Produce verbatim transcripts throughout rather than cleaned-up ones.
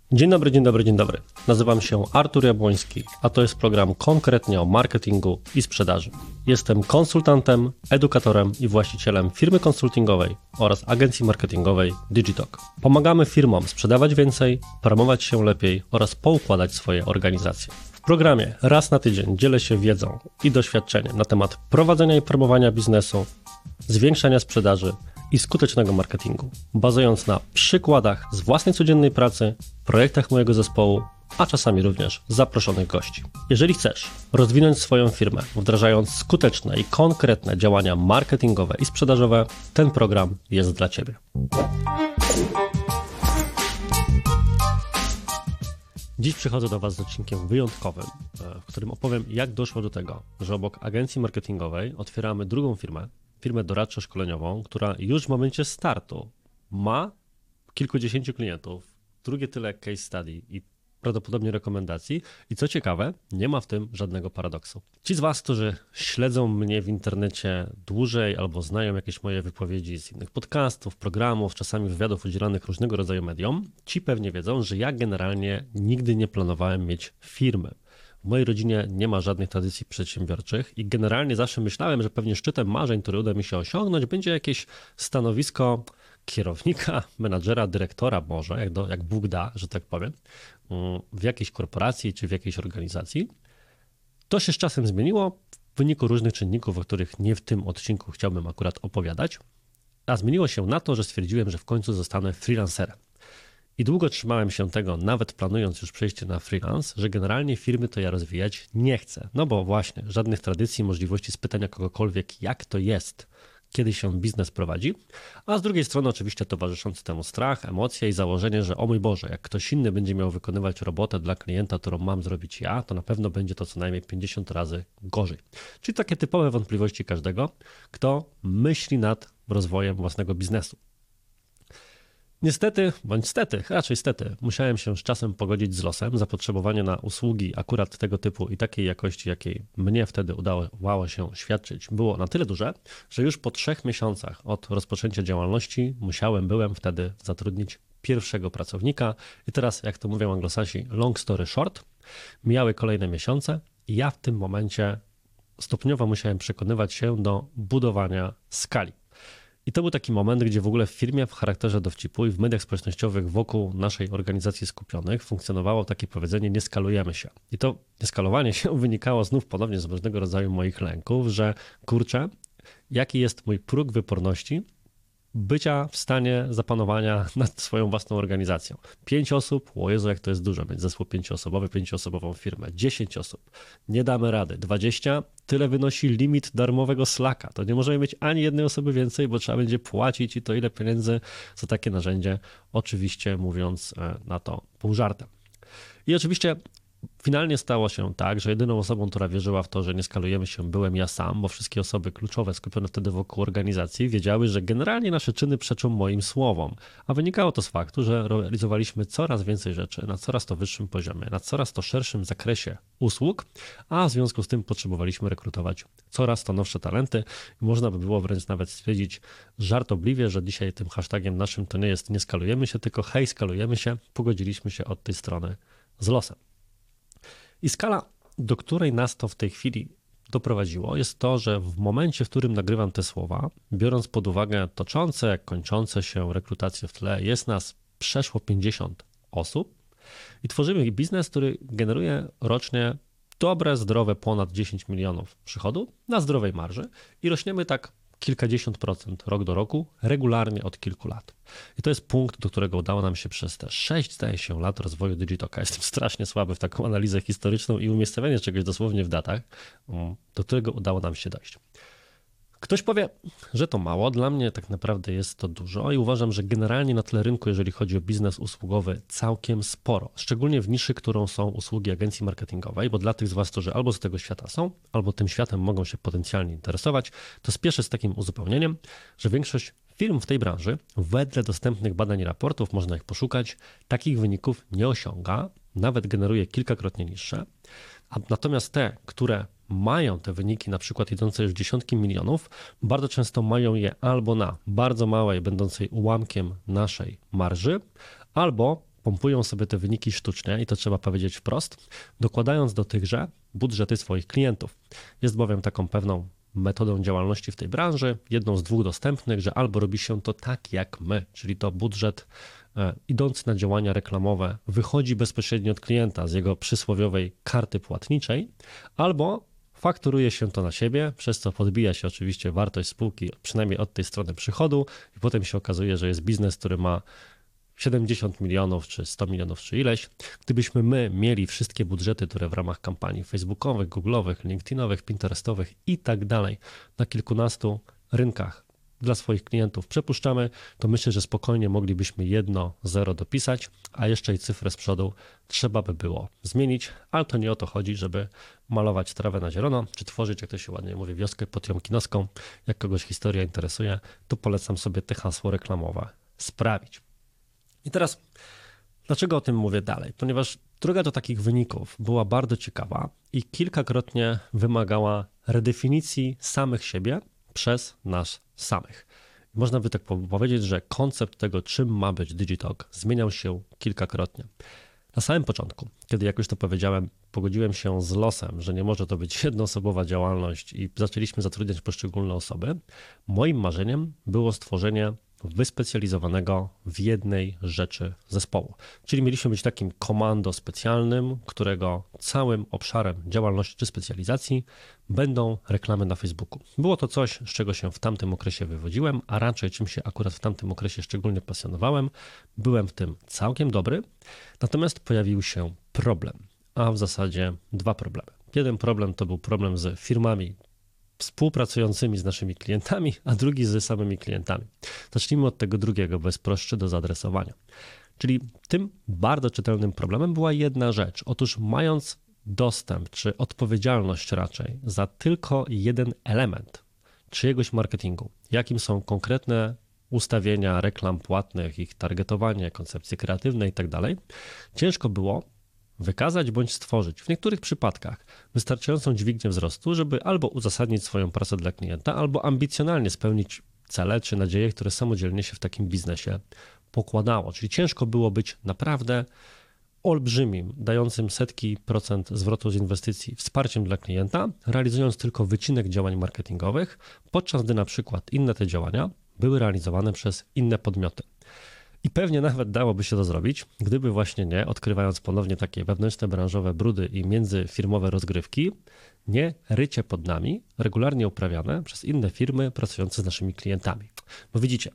Dzień dobry, dzień dobry, dzień dobry. Nazywam się Artur Jabłoński, a to jest program konkretnie o marketingu i sprzedaży. Jestem konsultantem, edukatorem i właścicielem firmy konsultingowej oraz agencji marketingowej Digitalk. Pomagamy firmom sprzedawać więcej, promować się lepiej oraz poukładać swoje organizacje. W programie raz na tydzień dzielę się wiedzą i doświadczeniem na temat prowadzenia i promowania biznesu, zwiększania sprzedaży i skutecznego marketingu, bazując na przykładach z własnej codziennej pracy, projektach mojego zespołu, a czasami również zaproszonych gości. Jeżeli chcesz rozwinąć swoją firmę, wdrażając skuteczne i konkretne działania marketingowe i sprzedażowe, ten program jest dla Ciebie. Dziś przychodzę do Was z odcinkiem wyjątkowym, w którym opowiem, jak doszło do tego, że obok agencji marketingowej otwieramy drugą firmę, firmę doradczo-szkoleniową, która już w momencie startu ma kilkudziesięciu klientów, drugie tyle case study i prawdopodobnie rekomendacji i co ciekawe, nie ma w tym żadnego paradoksu. Ci z Was, którzy śledzą mnie w internecie dłużej albo znają jakieś moje wypowiedzi z innych podcastów, programów, czasami wywiadów udzielanych różnego rodzaju mediom, ci pewnie wiedzą, że ja generalnie nigdy nie planowałem mieć firmy. W mojej rodzinie nie ma żadnych tradycji przedsiębiorczych i generalnie zawsze myślałem, że pewnie szczytem marzeń, które uda mi się osiągnąć, będzie jakieś stanowisko kierownika, menadżera, dyrektora może, jak, do, jak Bóg da, że tak powiem, w jakiejś korporacji czy w jakiejś organizacji. To się z czasem zmieniło w wyniku różnych czynników, o których nie w tym odcinku chciałbym akurat opowiadać, a zmieniło się na to, że stwierdziłem, że w końcu zostanę freelancerem. I długo trzymałem się tego, nawet planując już przejście na freelance, że generalnie firmy to ja rozwijać nie chcę. No bo właśnie, żadnych tradycji, możliwości spytania kogokolwiek, jak to jest, kiedy się biznes prowadzi, a z drugiej strony oczywiście towarzyszący temu strach, emocje i założenie, że o mój Boże, jak ktoś inny będzie miał wykonywać robotę dla klienta, którą mam zrobić ja, to na pewno będzie to co najmniej pięćdziesiąt razy gorzej. Czyli takie typowe wątpliwości każdego, kto myśli nad rozwojem własnego biznesu. Niestety, bądź stety, raczej stety, musiałem się z czasem pogodzić z losem. Zapotrzebowanie na usługi akurat tego typu i takiej jakości, jakiej mnie wtedy udało się świadczyć, było na tyle duże, że już po trzech miesiącach od rozpoczęcia działalności musiałem, byłem wtedy zatrudnić pierwszego pracownika. I teraz, jak to mówią Anglosasi, long story short, mijały kolejne miesiące i ja w tym momencie stopniowo musiałem przekonywać się do budowania skali. I to był taki moment, gdzie w ogóle w firmie w charakterze dowcipu i w mediach społecznościowych wokół naszej organizacji skupionych funkcjonowało takie powiedzenie nie skalujemy się. I to nieskalowanie się wynikało znów ponownie z różnego rodzaju moich lęków, że kurczę, jaki jest mój próg wyporności bycia w stanie zapanowania nad swoją własną organizacją. Pięć osób, o Jezu, jak to jest dużo, mieć zespół pięcioosobowy, pięcioosobową firmę. Dziesięć osób, nie damy rady. Dwadzieścia, tyle wynosi limit darmowego Slacka. To nie możemy mieć ani jednej osoby więcej, bo trzeba będzie płacić i to ile pieniędzy za takie narzędzie, oczywiście mówiąc na to pół żartem. I oczywiście finalnie stało się tak, że jedyną osobą, która wierzyła w to, że nie skalujemy się, byłem ja sam, bo wszystkie osoby kluczowe skupione wtedy wokół organizacji wiedziały, że generalnie nasze czyny przeczą moim słowom, a wynikało to z faktu, że realizowaliśmy coraz więcej rzeczy na coraz to wyższym poziomie, na coraz to szerszym zakresie usług, a w związku z tym potrzebowaliśmy rekrutować coraz to nowsze talenty i można by było wręcz nawet stwierdzić żartobliwie, że dzisiaj tym hashtagiem naszym to nie jest nie skalujemy się, tylko hej, skalujemy się, pogodziliśmy się od tej strony z losem. I skala, do której nas to w tej chwili doprowadziło, jest to, że w momencie, w którym nagrywam te słowa, biorąc pod uwagę toczące, jak kończące się rekrutacje w tle, jest nas przeszło pięćdziesiąt osób i tworzymy biznes, który generuje rocznie dobre, zdrowe ponad dziesięć milionów przychodu na zdrowej marży i rośniemy tak kilkadziesiąt procent rok do roku, regularnie od kilku lat. I to jest punkt, do którego udało nam się przez te sześć, zdaje się, lat rozwoju Digitalka. Jestem strasznie słaby w taką analizę historyczną i umiejscowienie czegoś dosłownie w datach, do którego udało nam się dojść. Ktoś powie, że to mało, dla mnie tak naprawdę jest to dużo i uważam, że generalnie na tle rynku, jeżeli chodzi o biznes usługowy, całkiem sporo, szczególnie w niszy, którą są usługi agencji marketingowej, bo dla tych z Was, którzy albo z tego świata są, albo tym światem mogą się potencjalnie interesować, to spieszę z takim uzupełnieniem, że większość firm w tej branży, wedle dostępnych badań i raportów, można ich poszukać, takich wyników nie osiąga, nawet generuje kilkakrotnie niższe, a natomiast te, które mają te wyniki na przykład idące już w dziesiątki milionów, bardzo często mają je albo na bardzo małej, będącej ułamkiem naszej marży, albo pompują sobie te wyniki sztucznie i to trzeba powiedzieć wprost, dokładając do tychże budżety swoich klientów. Jest bowiem taką pewną metodą działalności w tej branży, jedną z dwóch dostępnych, że albo robi się to tak jak my, czyli to budżet e, idący na działania reklamowe wychodzi bezpośrednio od klienta z jego przysłowiowej karty płatniczej, albo fakturuje się to na siebie, przez co podbija się oczywiście wartość spółki, przynajmniej od tej strony przychodu i potem się okazuje, że jest biznes, który ma siedemdziesiąt milionów, czy sto milionów, czy ileś. Gdybyśmy my mieli wszystkie budżety, które w ramach kampanii facebookowych, googlowych, linkedinowych, pinterestowych i tak dalej na kilkunastu rynkach dla swoich klientów przepuszczamy, to myślę, że spokojnie moglibyśmy jedno zero dopisać, a jeszcze i cyfrę z przodu trzeba by było zmienić, ale to nie o to chodzi, żeby malować trawę na zielono, czy tworzyć, jak to się ładnie mówi, wioskę potiomkinowską. Jak kogoś historia interesuje, to polecam sobie te hasło reklamowe sprawić. I teraz, dlaczego o tym mówię dalej? Ponieważ droga do takich wyników była bardzo ciekawa i kilkakrotnie wymagała redefinicji samych siebie przez nas samych. Można by tak powiedzieć, że koncept tego, czym ma być Digitalk, zmieniał się kilkakrotnie. Na samym początku, kiedy jak już to powiedziałem, pogodziłem się z losem, że nie może to być jednoosobowa działalność i zaczęliśmy zatrudniać poszczególne osoby, moim marzeniem było stworzenie wyspecjalizowanego w jednej rzeczy zespołu. Czyli mieliśmy być takim komando specjalnym, którego całym obszarem działalności czy specjalizacji będą reklamy na Facebooku. Było to coś, z czego się w tamtym okresie wywodziłem, a raczej czym się akurat w tamtym okresie szczególnie pasjonowałem. Byłem w tym całkiem dobry, natomiast pojawił się problem, a w zasadzie dwa problemy. Jeden problem to był problem z firmami współpracującymi z naszymi klientami, a drugi z samymi klientami. Zacznijmy od tego drugiego, bo jest prostszy do zaadresowania. Czyli tym bardzo czytelnym problemem była jedna rzecz. Otóż mając dostęp, czy odpowiedzialność raczej za tylko jeden element czyjegoś marketingu, jakim są konkretne ustawienia reklam płatnych, ich targetowanie, koncepcje kreatywne i tak dalej, ciężko było wykazać bądź stworzyć w niektórych przypadkach wystarczającą dźwignię wzrostu, żeby albo uzasadnić swoją pracę dla klienta, albo ambicjonalnie spełnić cele czy nadzieje, które samodzielnie się w takim biznesie pokładało. Czyli ciężko było być naprawdę olbrzymim, dającym setki procent zwrotu z inwestycji wsparciem dla klienta, realizując tylko wycinek działań marketingowych, podczas gdy na przykład inne te działania były realizowane przez inne podmioty. I pewnie nawet dałoby się to zrobić, gdyby właśnie nie, odkrywając ponownie takie wewnętrzne branżowe brudy i międzyfirmowe rozgrywki, nie rycie pod nami, regularnie uprawiane przez inne firmy pracujące z naszymi klientami. Bo widzicie,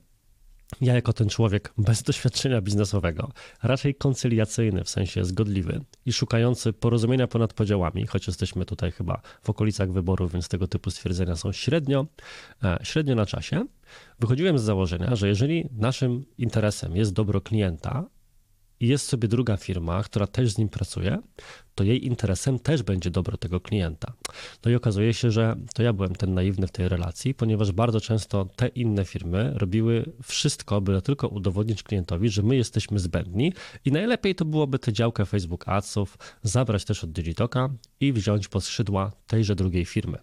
ja jako ten człowiek bez doświadczenia biznesowego, raczej koncyliacyjny, w sensie zgodliwy i szukający porozumienia ponad podziałami, choć jesteśmy tutaj chyba w okolicach wyborów, więc tego typu stwierdzenia są średnio, średnio na czasie, wychodziłem z założenia, że jeżeli naszym interesem jest dobro klienta i jest sobie druga firma, która też z nim pracuje, to jej interesem też będzie dobro tego klienta. No i okazuje się, że to ja byłem ten naiwny w tej relacji, ponieważ bardzo często te inne firmy robiły wszystko, by tylko udowodnić klientowi, że my jesteśmy zbędni i najlepiej to byłoby tę działkę Facebook Adsów zabrać też od Digitalka i wziąć pod skrzydła tejże drugiej firmy.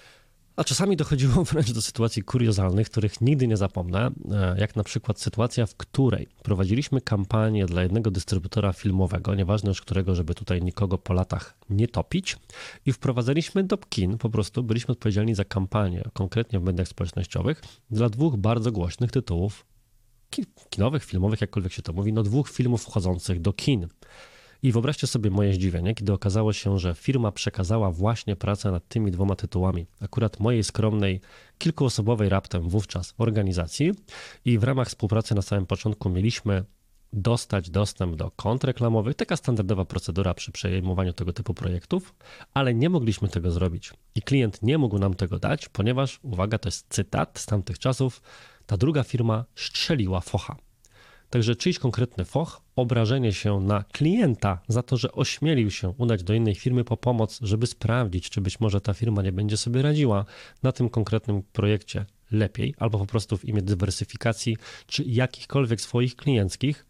A czasami dochodziło wręcz do sytuacji kuriozalnych, których nigdy nie zapomnę, jak na przykład sytuacja, w której prowadziliśmy kampanię dla jednego dystrybutora filmowego, nieważne już którego, żeby tutaj nikogo po latach nie topić, i wprowadzaliśmy do kin, po prostu byliśmy odpowiedzialni za kampanię, konkretnie w mediach społecznościowych, dla dwóch bardzo głośnych tytułów kinowych, filmowych, jakkolwiek się to mówi, no dwóch filmów wchodzących do kin. I wyobraźcie sobie moje zdziwienie, kiedy okazało się, że firma przekazała właśnie pracę nad tymi dwoma tytułami, akurat mojej skromnej, kilkuosobowej raptem wówczas organizacji, i w ramach współpracy na samym początku mieliśmy dostać dostęp do kont reklamowych, taka standardowa procedura przy przejmowaniu tego typu projektów, ale nie mogliśmy tego zrobić i klient nie mógł nam tego dać, ponieważ, uwaga, to jest cytat z tamtych czasów, ta druga firma strzeliła focha. Także czyjś konkretny foch, obrażenie się na klienta za to, że ośmielił się udać do innej firmy po pomoc, żeby sprawdzić, czy być może ta firma nie będzie sobie radziła na tym konkretnym projekcie lepiej, albo po prostu w imię dywersyfikacji, czy jakichkolwiek swoich klienckich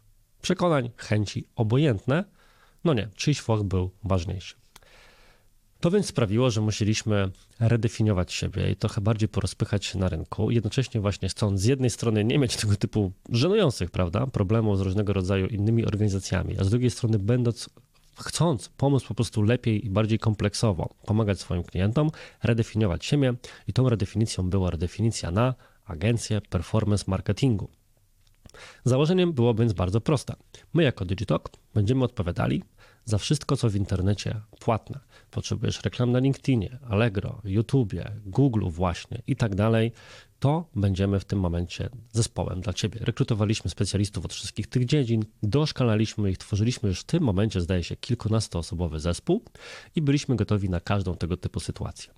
przekonań, chęci, obojętne. No nie, czyjś foch był ważniejszy. To więc sprawiło, że musieliśmy redefiniować siebie i trochę bardziej porozpychać się na rynku, jednocześnie właśnie chcąc z jednej strony nie mieć tego typu żenujących, prawda, problemów z różnego rodzaju innymi organizacjami, a z drugiej strony będąc, chcąc pomóc po prostu lepiej i bardziej kompleksowo pomagać swoim klientom, redefiniować siebie i tą redefinicją była redefinicja na agencję performance marketingu. Założeniem było więc bardzo proste. My jako Digitalk będziemy odpowiadali za wszystko, co w internecie płatne. Potrzebujesz reklam na LinkedInie, Allegro, YouTubie, Google właśnie i tak dalej, to będziemy w tym momencie zespołem dla Ciebie. Rekrutowaliśmy specjalistów od wszystkich tych dziedzin, doszkalaliśmy ich, tworzyliśmy już w tym momencie, zdaje się, kilkunastoosobowy zespół i byliśmy gotowi na każdą tego typu sytuację.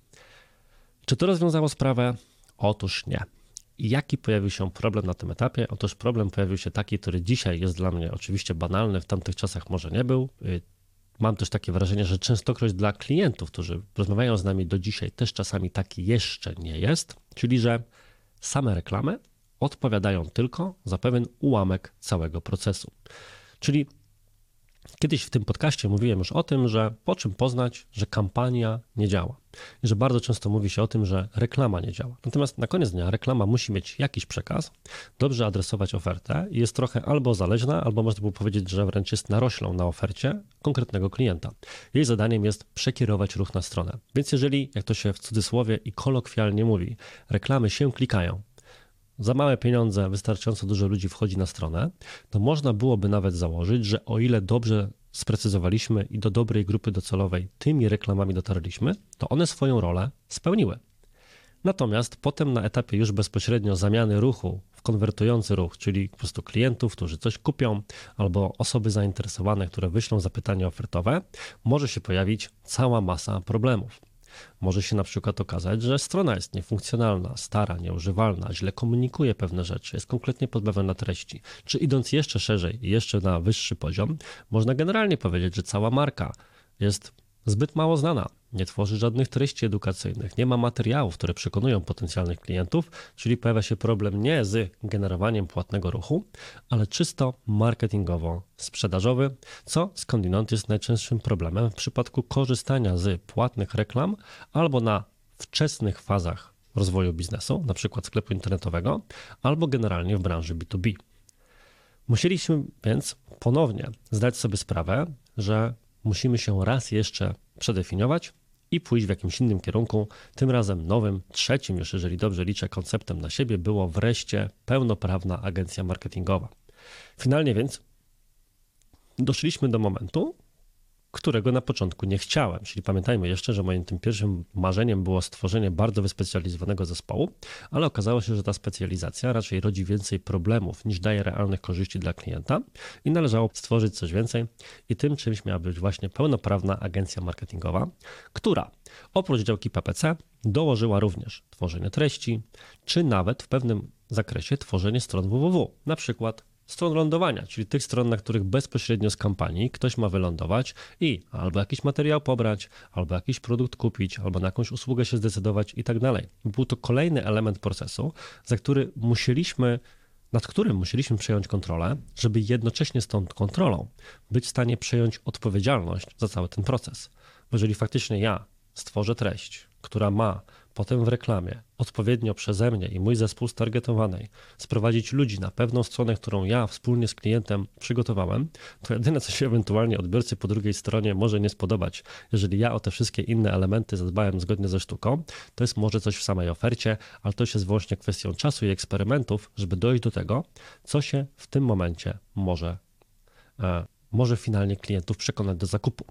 Czy to rozwiązało sprawę? Otóż nie. I jaki pojawił się problem na tym etapie? Otóż problem pojawił się taki, który dzisiaj jest dla mnie oczywiście banalny, w tamtych czasach może nie był. Mam też takie wrażenie, że częstokroć dla klientów, którzy rozmawiają z nami do dzisiaj, też czasami taki jeszcze nie jest, czyli że same reklamy odpowiadają tylko za pewien ułamek całego procesu. Czyli kiedyś w tym podcaście mówiłem już o tym, że po czym poznać, że kampania nie działa. I że bardzo często mówi się o tym, że reklama nie działa. Natomiast na koniec dnia reklama musi mieć jakiś przekaz, dobrze adresować ofertę i jest trochę albo zależna, albo można by powiedzieć, że wręcz jest naroślą na ofercie konkretnego klienta. Jej zadaniem jest przekierować ruch na stronę. Więc jeżeli, jak to się w cudzysłowie i kolokwialnie mówi, reklamy się klikają, za małe pieniądze wystarczająco dużo ludzi wchodzi na stronę, to można byłoby nawet założyć, że o ile dobrze sprecyzowaliśmy i do dobrej grupy docelowej tymi reklamami dotarliśmy, to one swoją rolę spełniły. Natomiast potem na etapie już bezpośrednio zamiany ruchu w konwertujący ruch, czyli po prostu klientów, którzy coś kupią, albo osoby zainteresowane, które wyślą zapytanie ofertowe, może się pojawić cała masa problemów. Może się na przykład okazać, że strona jest niefunkcjonalna, stara, nieużywalna, źle komunikuje pewne rzeczy, jest kompletnie pozbawiona treści. Czy idąc jeszcze szerzej i jeszcze na wyższy poziom, można generalnie powiedzieć, że cała marka jest zbyt mało znana, nie tworzy żadnych treści edukacyjnych, nie ma materiałów, które przekonują potencjalnych klientów, czyli pojawia się problem nie z generowaniem płatnego ruchu, ale czysto marketingowo-sprzedażowy, co skądinąd jest najczęstszym problemem w przypadku korzystania z płatnych reklam albo na wczesnych fazach rozwoju biznesu, na przykład sklepu internetowego, albo generalnie w branży B dwa B. Musieliśmy więc ponownie zdać sobie sprawę, że musimy się raz jeszcze przedefiniować i pójść w jakimś innym kierunku, tym razem nowym, trzecim już, jeżeli dobrze liczę, konceptem na siebie było wreszcie pełnoprawna agencja marketingowa. Finalnie więc doszliśmy do momentu, którego na początku nie chciałem, czyli pamiętajmy jeszcze, że moim tym pierwszym marzeniem było stworzenie bardzo wyspecjalizowanego zespołu, ale okazało się, że ta specjalizacja raczej rodzi więcej problemów niż daje realnych korzyści dla klienta i należało stworzyć coś więcej i tym czymś miała być właśnie pełnoprawna agencja marketingowa, która oprócz działki P P C dołożyła również tworzenie treści, czy nawet w pewnym zakresie tworzenie stron www, na przykład stron lądowania, czyli tych stron, na których bezpośrednio z kampanii ktoś ma wylądować i albo jakiś materiał pobrać, albo jakiś produkt kupić, albo na jakąś usługę się zdecydować i tak dalej. Był to kolejny element procesu, za który musieliśmy, nad którym musieliśmy przejąć kontrolę, żeby jednocześnie z tą kontrolą być w stanie przejąć odpowiedzialność za cały ten proces. Bo jeżeli faktycznie ja stworzę treść, która ma potem w reklamie odpowiednio przeze mnie i mój zespół stargetowanej sprowadzić ludzi na pewną stronę, którą ja wspólnie z klientem przygotowałem, to jedyne, co się ewentualnie odbiorcy po drugiej stronie może nie spodobać, jeżeli ja o te wszystkie inne elementy zadbałem zgodnie ze sztuką, to jest może coś w samej ofercie, ale to już jest wyłącznie kwestią czasu i eksperymentów, żeby dojść do tego, co się w tym momencie może, e, może finalnie klientów przekonać do zakupu.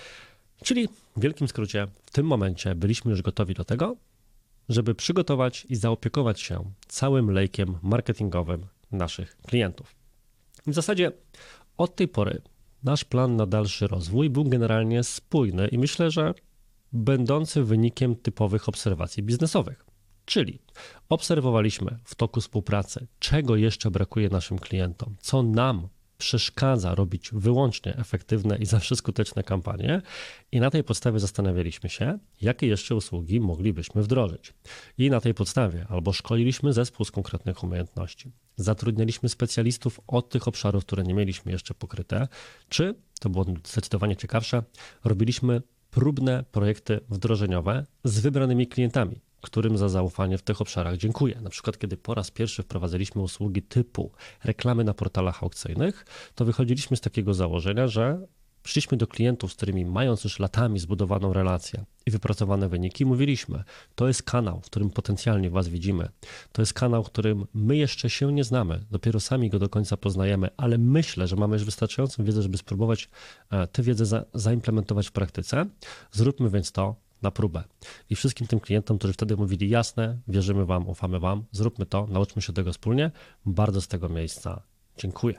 Czyli w wielkim skrócie w tym momencie byliśmy już gotowi do tego, żeby przygotować i zaopiekować się całym lejkiem marketingowym naszych klientów. W zasadzie od tej pory nasz plan na dalszy rozwój był generalnie spójny i myślę, że będący wynikiem typowych obserwacji biznesowych. Czyli obserwowaliśmy w toku współpracy, czego jeszcze brakuje naszym klientom, co nam przeszkadza robić wyłącznie efektywne i zawsze skuteczne kampanie i na tej podstawie zastanawialiśmy się, jakie jeszcze usługi moglibyśmy wdrożyć. I na tej podstawie albo szkoliliśmy zespół z konkretnych umiejętności, zatrudnialiśmy specjalistów od tych obszarów, które nie mieliśmy jeszcze pokryte, czy, to było zdecydowanie ciekawsze, robiliśmy próbne projekty wdrożeniowe z wybranymi klientami, którym za zaufanie w tych obszarach dziękuję. Na przykład, kiedy po raz pierwszy wprowadziliśmy usługi typu reklamy na portalach aukcyjnych, to wychodziliśmy z takiego założenia, że przyszliśmy do klientów, z którymi mając już latami zbudowaną relację i wypracowane wyniki, mówiliśmy, to jest kanał, w którym potencjalnie Was widzimy. To jest kanał, w którym my jeszcze się nie znamy, dopiero sami go do końca poznajemy, ale myślę, że mamy już wystarczającą wiedzę, żeby spróbować tę wiedzę za, zaimplementować w praktyce. Zróbmy więc to na próbę. I wszystkim tym klientom, którzy wtedy mówili, jasne, wierzymy Wam, ufamy Wam, zróbmy to, nauczmy się tego wspólnie, bardzo z tego miejsca dziękuję.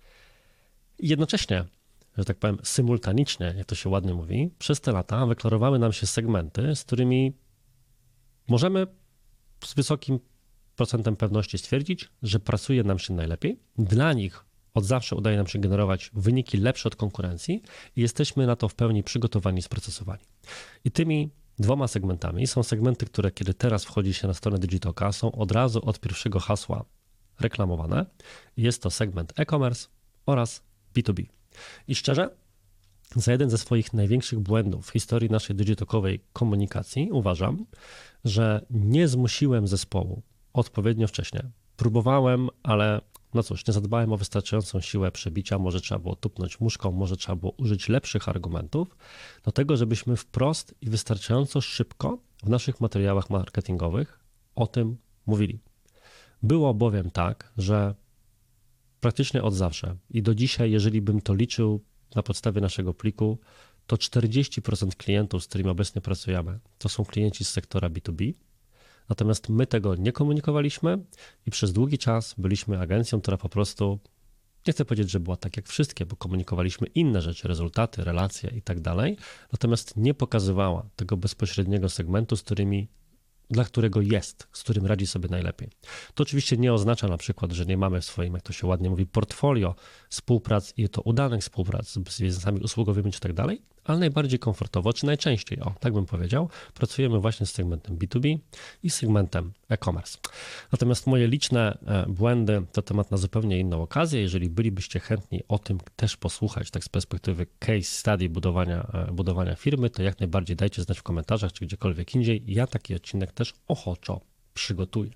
I jednocześnie, że tak powiem, symultanicznie, jak to się ładnie mówi, przez te lata wyklarowały nam się segmenty, z którymi możemy z wysokim procentem pewności stwierdzić, że pracuje nam się najlepiej. Dla nich od zawsze udaje nam się generować wyniki lepsze od konkurencji i jesteśmy na to w pełni przygotowani, sprocesowani. I tymi dwoma segmentami są segmenty, które kiedy teraz wchodzi się na stronę Digitoka, są od razu od pierwszego hasła reklamowane. Jest to segment e-commerce oraz B dwa B. I szczerze, za jeden ze swoich największych błędów w historii naszej digitokowej komunikacji uważam, że nie zmusiłem zespołu odpowiednio wcześnie. Próbowałem, ale no cóż, nie zadbałem o wystarczającą siłę przebicia, może trzeba było tupnąć muszką, może trzeba było użyć lepszych argumentów do tego, żebyśmy wprost i wystarczająco szybko w naszych materiałach marketingowych o tym mówili. Było bowiem tak, że praktycznie od zawsze i do dzisiaj, jeżeli bym to liczył na podstawie naszego pliku, to czterdzieści procent klientów, z którymi obecnie pracujemy, to są klienci z sektora B dwa B. Natomiast my tego nie komunikowaliśmy i przez długi czas byliśmy agencją, która po prostu, nie chcę powiedzieć, że była tak jak wszystkie, bo komunikowaliśmy inne rzeczy, rezultaty, relacje i tak dalej, natomiast nie pokazywała tego bezpośredniego segmentu, z którymi dla którego jest, z którym radzi sobie najlepiej. To oczywiście nie oznacza na przykład, że nie mamy w swoim, jak to się ładnie mówi, portfolio współprac i to udanych współprac z biznesami usługowymi czy tak dalej, ale najbardziej komfortowo, czy najczęściej, o, tak bym powiedział, pracujemy właśnie z segmentem B dwa B i segmentem e-commerce. Natomiast moje liczne błędy to temat na zupełnie inną okazję. Jeżeli bylibyście chętni o tym też posłuchać, tak z perspektywy case study budowania, budowania firmy, to jak najbardziej dajcie znać w komentarzach, czy gdziekolwiek indziej. Ja taki odcinek też ochoczo przygotuję.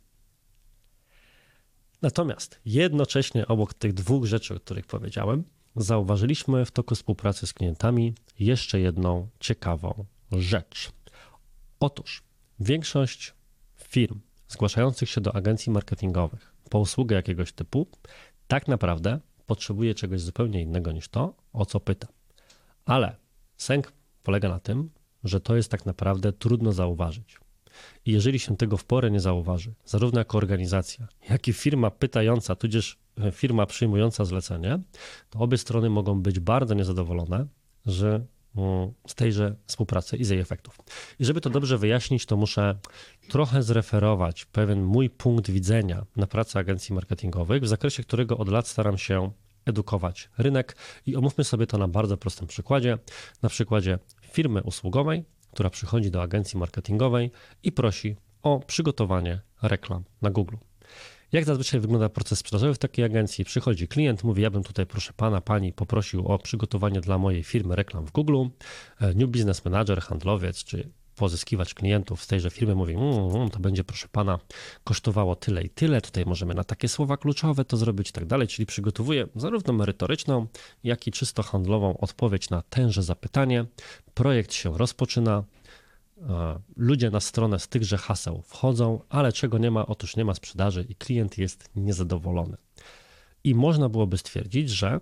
Natomiast jednocześnie obok tych dwóch rzeczy, o których powiedziałem, zauważyliśmy w toku współpracy z klientami jeszcze jedną ciekawą rzecz. Otóż większość firm zgłaszających się do agencji marketingowych po usługę jakiegoś typu tak naprawdę potrzebuje czegoś zupełnie innego niż to, o co pyta. Ale sęk polega na tym, że to jest tak naprawdę trudno zauważyć. I jeżeli się tego w porę nie zauważy, zarówno jako organizacja, jak i firma pytająca, tudzież firma przyjmująca zlecenie, to obie strony mogą być bardzo niezadowolone że, z tejże współpracy i z jej efektów. I żeby to dobrze wyjaśnić, to muszę trochę zreferować pewien mój punkt widzenia na pracę agencji marketingowych, w zakresie którego od lat staram się edukować rynek i omówmy sobie to na bardzo prostym przykładzie, na przykładzie firmy usługowej, która przychodzi do agencji marketingowej i prosi o przygotowanie reklam na Google. Jak zazwyczaj wygląda proces sprzedażowy w takiej agencji? Przychodzi klient, mówi, ja bym tutaj, proszę pana, pani, poprosił o przygotowanie dla mojej firmy reklam w Google. New Business Manager, handlowiec czy pozyskiwać klientów z tejże firmy mówi, mmm, to będzie, proszę pana, kosztowało tyle i tyle, tutaj możemy na takie słowa kluczowe to zrobić i tak dalej, czyli przygotowuje zarówno merytoryczną, jak i czysto handlową odpowiedź na tenże zapytanie. Projekt się rozpoczyna, ludzie na stronę z tychże haseł wchodzą, ale czego nie ma? Otóż nie ma sprzedaży i klient jest niezadowolony. I można byłoby stwierdzić, że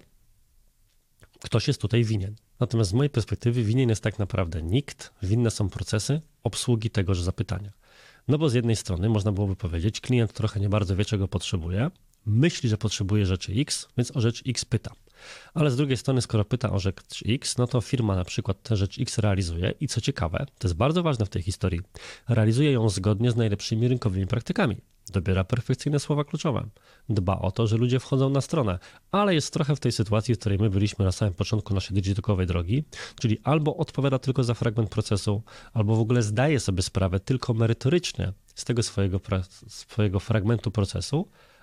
ktoś jest tutaj winien. Natomiast z mojej perspektywy winien jest tak naprawdę nikt, winne są procesy obsługi tegoż zapytania. No bo z jednej strony można byłoby powiedzieć, klient trochę nie bardzo wie, czego potrzebuje, myśli, że potrzebuje rzeczy X, więc o rzecz X pyta. Ale z drugiej strony, skoro pyta o rzecz X, no to firma na przykład tę rzecz X realizuje i co ciekawe, to jest bardzo ważne w tej historii, realizuje ją zgodnie z najlepszymi rynkowymi praktykami. Dobiera perfekcyjne słowa kluczowe. Dba o to, że ludzie wchodzą na stronę, ale jest trochę w tej sytuacji, w której my byliśmy na samym początku naszej digitokowej drogi, czyli albo odpowiada tylko za fragment procesu, albo w ogóle zdaje sobie sprawę tylko merytorycznie z tego swojego, swojego fragmentu procesu,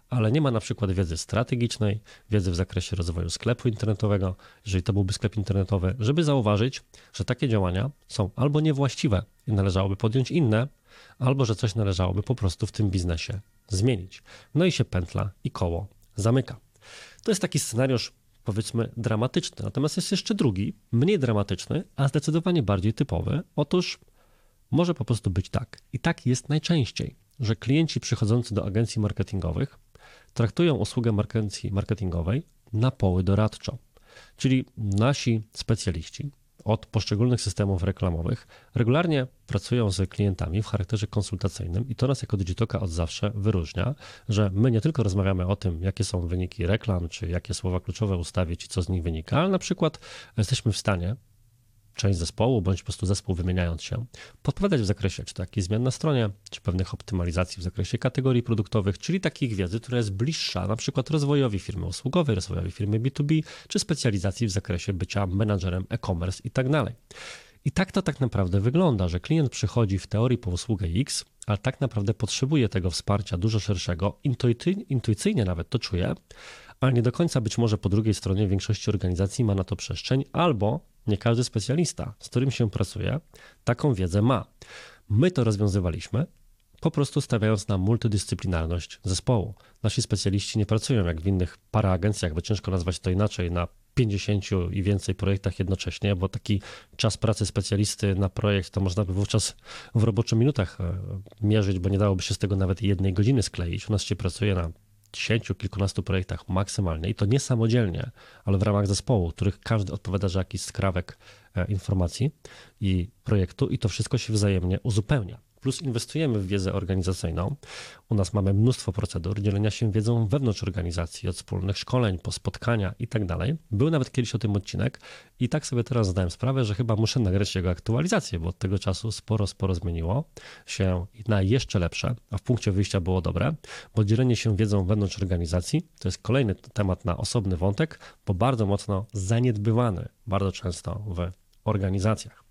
ale nie ma na przykład wiedzy strategicznej, wiedzy w zakresie rozwoju sklepu internetowego, jeżeli to byłby sklep internetowy, żeby zauważyć, że takie działania są albo niewłaściwe i należałoby podjąć inne, albo że coś należałoby po prostu w tym biznesie zmienić. No i się pętla i koło zamyka. To jest taki scenariusz, powiedzmy, dramatyczny. Natomiast jest jeszcze drugi, mniej dramatyczny, a zdecydowanie bardziej typowy. Otóż może po prostu być tak. I tak jest najczęściej, że klienci przychodzący do agencji marketingowych traktują usługę agencji marketingowej na poły doradczo. Czyli nasi specjaliści od poszczególnych systemów reklamowych regularnie pracują z klientami w charakterze konsultacyjnym i to nas jako Digitoka od zawsze wyróżnia, że my nie tylko rozmawiamy o tym, jakie są wyniki reklam, czy jakie słowa kluczowe ustawić i co z nich wynika, ale na przykład jesteśmy w stanie część zespołu, bądź po prostu zespół wymieniając się, podpowiadać w zakresie czy to jakichś zmian na stronie, czy pewnych optymalizacji w zakresie kategorii produktowych, czyli takich wiedzy, która jest bliższa na przykład rozwojowi firmy usługowej, rozwojowi firmy B dwa B, czy specjalizacji w zakresie bycia menadżerem e-commerce i tak dalej. I tak to tak naprawdę wygląda, że klient przychodzi w teorii po usługę X, ale tak naprawdę potrzebuje tego wsparcia dużo szerszego, intuicyjnie, intuicyjnie nawet to czuje, ale nie do końca być może po drugiej stronie w większości organizacji ma na to przestrzeń, albo nie każdy specjalista, z którym się pracuje, taką wiedzę ma. My to rozwiązywaliśmy, po prostu stawiając na multidyscyplinarność zespołu. Nasi specjaliści nie pracują jak w innych paraagencjach, bo ciężko nazwać to inaczej, na pięćdziesięciu i więcej projektach jednocześnie, bo taki czas pracy specjalisty na projekt to można by wówczas w roboczych minutach mierzyć, bo nie dałoby się z tego nawet jednej godziny skleić. U nas się pracuje na dziesięciu, kilkunastu projektach maksymalnie i to nie samodzielnie, ale w ramach zespołu, których każdy odpowiada za jakiś skrawek informacji i projektu i to wszystko się wzajemnie uzupełnia. Plus inwestujemy w wiedzę organizacyjną. U nas mamy mnóstwo procedur dzielenia się wiedzą wewnątrz organizacji, od wspólnych szkoleń, po spotkania i tak dalej. Był nawet kiedyś o tym odcinek i tak sobie teraz zdałem sprawę, że chyba muszę nagrać jego aktualizację, bo od tego czasu sporo, sporo zmieniło się na jeszcze lepsze, a w punkcie wyjścia było dobre, bo dzielenie się wiedzą wewnątrz organizacji to jest kolejny temat na osobny wątek, bo bardzo mocno zaniedbywany, bardzo często w organizacjach.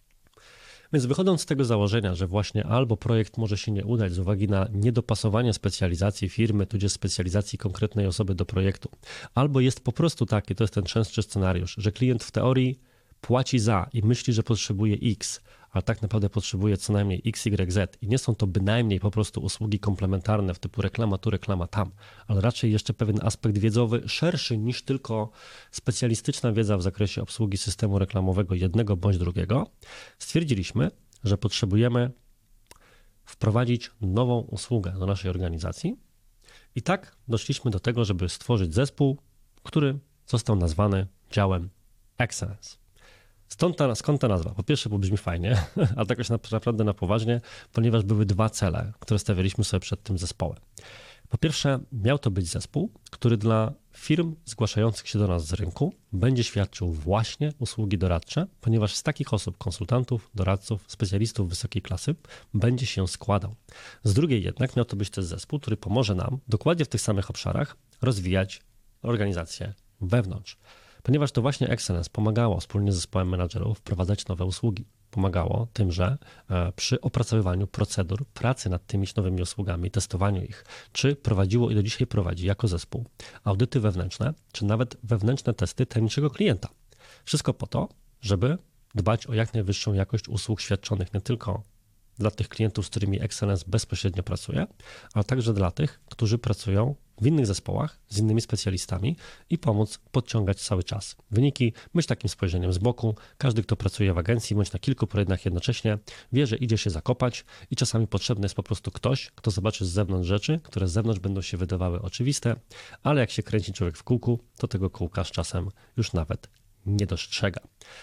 Więc wychodząc z tego założenia, że właśnie albo projekt może się nie udać z uwagi na niedopasowanie specjalizacji firmy, tudzież specjalizacji konkretnej osoby do projektu, albo jest po prostu taki, to jest ten częstszy scenariusz, że klient w teorii płaci za i myśli, że potrzebuje X, ale tak naprawdę potrzebuje co najmniej X, Y, Z i nie są to bynajmniej po prostu usługi komplementarne w typu reklama tu, reklama tam, ale raczej jeszcze pewien aspekt wiedzowy szerszy niż tylko specjalistyczna wiedza w zakresie obsługi systemu reklamowego jednego bądź drugiego, stwierdziliśmy, że potrzebujemy wprowadzić nową usługę do naszej organizacji i tak doszliśmy do tego, żeby stworzyć zespół, który został nazwany działem Excellence. Stąd ta, skąd ta nazwa? Po pierwsze, bo brzmi fajnie, ale tak już naprawdę na poważnie, ponieważ były dwa cele, które stawialiśmy sobie przed tym zespołem. Po pierwsze, miał to być zespół, który dla firm zgłaszających się do nas z rynku będzie świadczył właśnie usługi doradcze, ponieważ z takich osób, konsultantów, doradców, specjalistów wysokiej klasy będzie się składał. Z drugiej jednak miał to być też zespół, który pomoże nam dokładnie w tych samych obszarach rozwijać organizację wewnątrz. Ponieważ to właśnie Excellence pomagało wspólnie z zespołem menadżerów wprowadzać nowe usługi. Pomagało tym, że przy opracowywaniu procedur pracy nad tymi nowymi usługami, testowaniu ich, czy prowadziło i do dzisiaj prowadzi jako zespół audyty wewnętrzne, czy nawet wewnętrzne testy tajemniczego klienta. Wszystko po to, żeby dbać o jak najwyższą jakość usług świadczonych nie tylko dla tych klientów, z którymi Excellence bezpośrednio pracuje, ale także dla tych, którzy pracują w innych zespołach z innymi specjalistami i pomóc podciągać cały czas wyniki, być takim spojrzeniem z boku. Każdy, kto pracuje w agencji bądź na kilku projektach jednocześnie, wie, że idzie się zakopać i czasami potrzebny jest po prostu ktoś, kto zobaczy z zewnątrz rzeczy, które z zewnątrz będą się wydawały oczywiste, ale jak się kręci człowiek w kółku, to tego kółka z czasem już nawet nie dostrzega.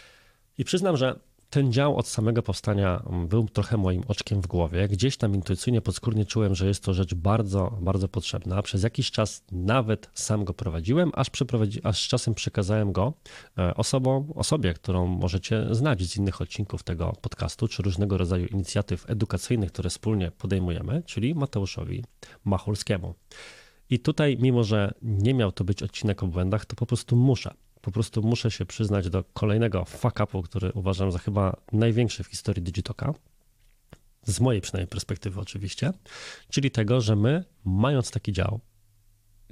I przyznam, że ten dział od samego powstania był trochę moim oczkiem w głowie. Gdzieś tam intuicyjnie, podskórnie czułem, że jest to rzecz bardzo, bardzo potrzebna. Przez jakiś czas nawet sam go prowadziłem, aż, aż z czasem przekazałem go osobom, osobie, którą możecie znać z innych odcinków tego podcastu, czy różnego rodzaju inicjatyw edukacyjnych, które wspólnie podejmujemy, czyli Mateuszowi Machulskiemu. I tutaj, mimo że nie miał to być odcinek o błędach, to po prostu muszę. Po prostu muszę się przyznać do kolejnego fuck-upu, który uważam za chyba największy w historii Digitoka, z mojej przynajmniej perspektywy oczywiście, czyli tego, że my, mając taki dział,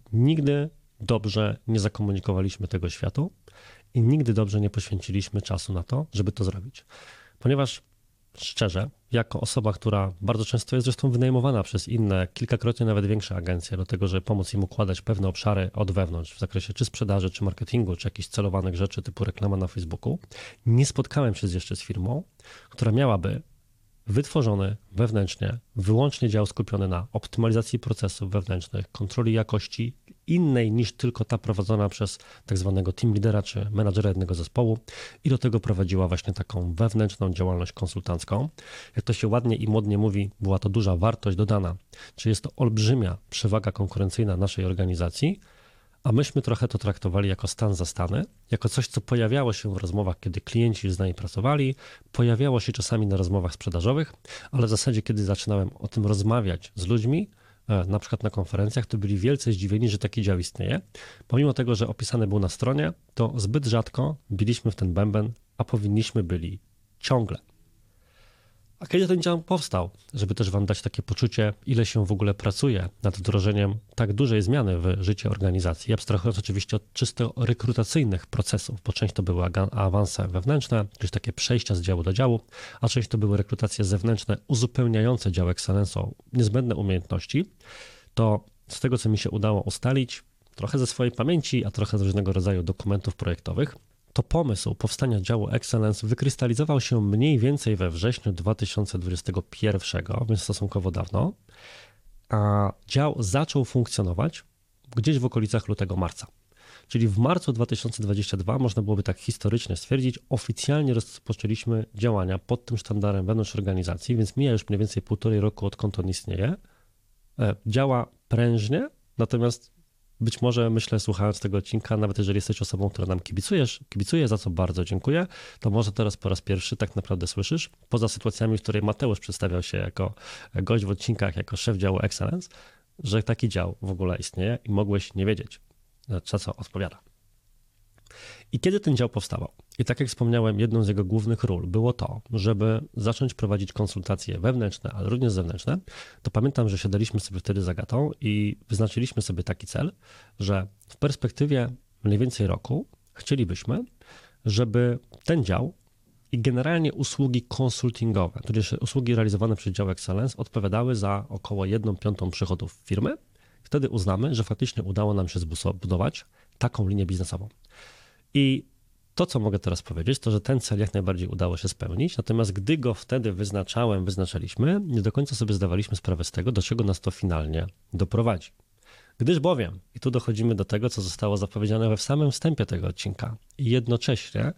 nigdy dobrze nie zakomunikowaliśmy tego światu i nigdy dobrze nie poświęciliśmy czasu na to, żeby to zrobić. Ponieważ szczerze, jako osoba, która bardzo często jest zresztą wynajmowana przez inne, kilkakrotnie nawet większe agencje do tego, żeby pomóc im układać pewne obszary od wewnątrz w zakresie czy sprzedaży, czy marketingu, czy jakichś celowanych rzeczy typu reklama na Facebooku, nie spotkałem się jeszcze z firmą, która miałaby wytworzony wewnętrznie, wyłącznie dział skupiony na optymalizacji procesów wewnętrznych, kontroli jakości innej niż tylko ta prowadzona przez tak zwanego team lidera czy menadżera jednego zespołu i do tego prowadziła właśnie taką wewnętrzną działalność konsultancką. Jak to się ładnie i modnie mówi, była to duża wartość dodana, czy jest to olbrzymia przewaga konkurencyjna naszej organizacji, a myśmy trochę to traktowali jako stan zastany, jako coś, co pojawiało się w rozmowach, kiedy klienci z nami pracowali, pojawiało się czasami na rozmowach sprzedażowych, ale w zasadzie, kiedy zaczynałem o tym rozmawiać z ludźmi, na przykład na konferencjach, to byli wielce zdziwieni, że taki dział istnieje. Pomimo tego, że opisany był na stronie, to zbyt rzadko biliśmy w ten bęben, a powinniśmy byli ciągle. A kiedy ten dział powstał, żeby też wam dać takie poczucie, ile się w ogóle pracuje nad wdrożeniem tak dużej zmiany w życie organizacji, abstrahując oczywiście od czysto rekrutacyjnych procesów, bo część to były awanse wewnętrzne, czyli takie przejścia z działu do działu, a część to były rekrutacje zewnętrzne uzupełniające dział Excellence'ą niezbędne umiejętności, to z tego, co mi się udało ustalić, trochę ze swojej pamięci, a trochę z różnego rodzaju dokumentów projektowych, to pomysł powstania działu Excellence wykrystalizował się mniej więcej we wrześniu dwa tysiące dwudziestego pierwszego, więc stosunkowo dawno, a dział zaczął funkcjonować gdzieś w okolicach lutego-marca. Czyli w marcu dwa tysiące dwudziestego drugiego można byłoby tak historycznie stwierdzić, oficjalnie rozpoczęliśmy działania pod tym sztandarem wewnątrz organizacji, więc mija już mniej więcej półtorej roku, odkąd on istnieje. Działa prężnie, natomiast być może, myślę, słuchając tego odcinka, nawet jeżeli jesteś osobą, która nam kibicujesz, kibicuje, za co bardzo dziękuję, to może teraz po raz pierwszy tak naprawdę słyszysz, poza sytuacjami, w której Mateusz przedstawiał się jako gość w odcinkach, jako szef działu Excellence, że taki dział w ogóle istnieje i mogłeś nie wiedzieć, za co odpowiada. I kiedy ten dział powstawał? I tak jak wspomniałem, jedną z jego głównych ról było to, żeby zacząć prowadzić konsultacje wewnętrzne, ale również zewnętrzne, to pamiętam, że siadaliśmy sobie wtedy z Agatą i wyznaczyliśmy sobie taki cel, że w perspektywie mniej więcej roku chcielibyśmy, żeby ten dział i generalnie usługi konsultingowe, tudzież usługi realizowane przez dział Excellence odpowiadały za około jedną piątą przychodów firmy. Wtedy uznamy, że faktycznie udało nam się zbudować taką linię biznesową. I to, co mogę teraz powiedzieć, to, że ten cel jak najbardziej udało się spełnić, natomiast gdy go wtedy wyznaczałem, wyznaczaliśmy, nie do końca sobie zdawaliśmy sprawę z tego, do czego nas to finalnie doprowadzi. Gdyż bowiem, i tu dochodzimy do tego, co zostało zapowiedziane we w samym wstępie tego odcinka i jednocześnie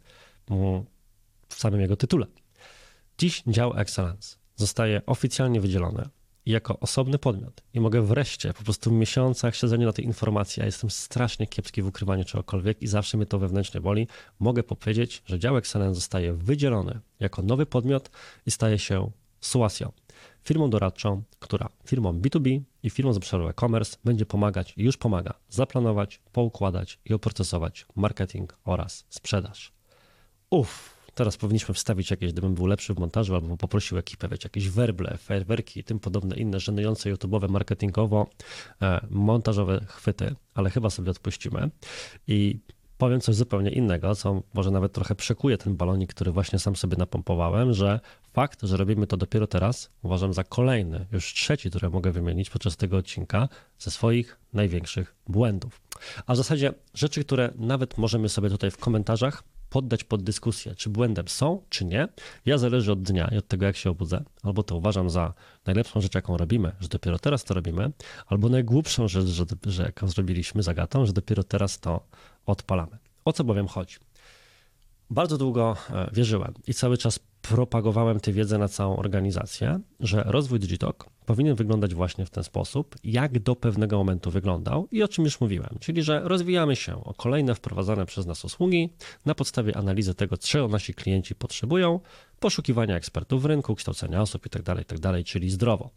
w samym jego tytule. Dziś dział Excellence zostaje oficjalnie wydzielony jako osobny podmiot i mogę wreszcie po prostu w miesiącach siedzenia na tej informacji, a jestem strasznie kiepski w ukrywaniu czegokolwiek i zawsze mnie to wewnętrznie boli, mogę powiedzieć, że dział Excellence zostaje wydzielony jako nowy podmiot i staje się Suasio, firmą doradczą, która firmom B dwa B i firmom z obszaru e-commerce będzie pomagać i już pomaga zaplanować, poukładać i oprocesować marketing oraz sprzedaż. Uff. Teraz powinniśmy wstawić jakieś, gdybym był lepszy w montażu, albo poprosił ekipę, wiecie, jakieś werble, fajerwerki i tym podobne inne żenujące YouTube'owe, marketingowo e, montażowe chwyty, ale chyba sobie odpuścimy i powiem coś zupełnie innego, co może nawet trochę przekuje ten balonik, który właśnie sam sobie napompowałem, że fakt, że robimy to dopiero teraz, uważam za kolejny, już trzeci, który mogę wymienić podczas tego odcinka, ze swoich największych błędów. A w zasadzie rzeczy, które nawet możemy sobie tutaj w komentarzach poddać pod dyskusję, czy błędem są, czy nie. Ja zależy od dnia i od tego, jak się obudzę. Albo to uważam za najlepszą rzecz, jaką robimy, że dopiero teraz to robimy, albo najgłupszą rzecz, że, że jaką zrobiliśmy z Agatą, że dopiero teraz to odpalamy. O co bowiem chodzi? Bardzo długo wierzyłem i cały czas propagowałem tę wiedzę na całą organizację, że rozwój Digitalk powinien wyglądać właśnie w ten sposób, jak do pewnego momentu wyglądał i o czym już mówiłem, czyli że rozwijamy się o kolejne wprowadzane przez nas usługi na podstawie analizy tego, czego nasi klienci potrzebują, poszukiwania ekspertów w rynku, kształcenia osób itd., itd., czyli zdrowo.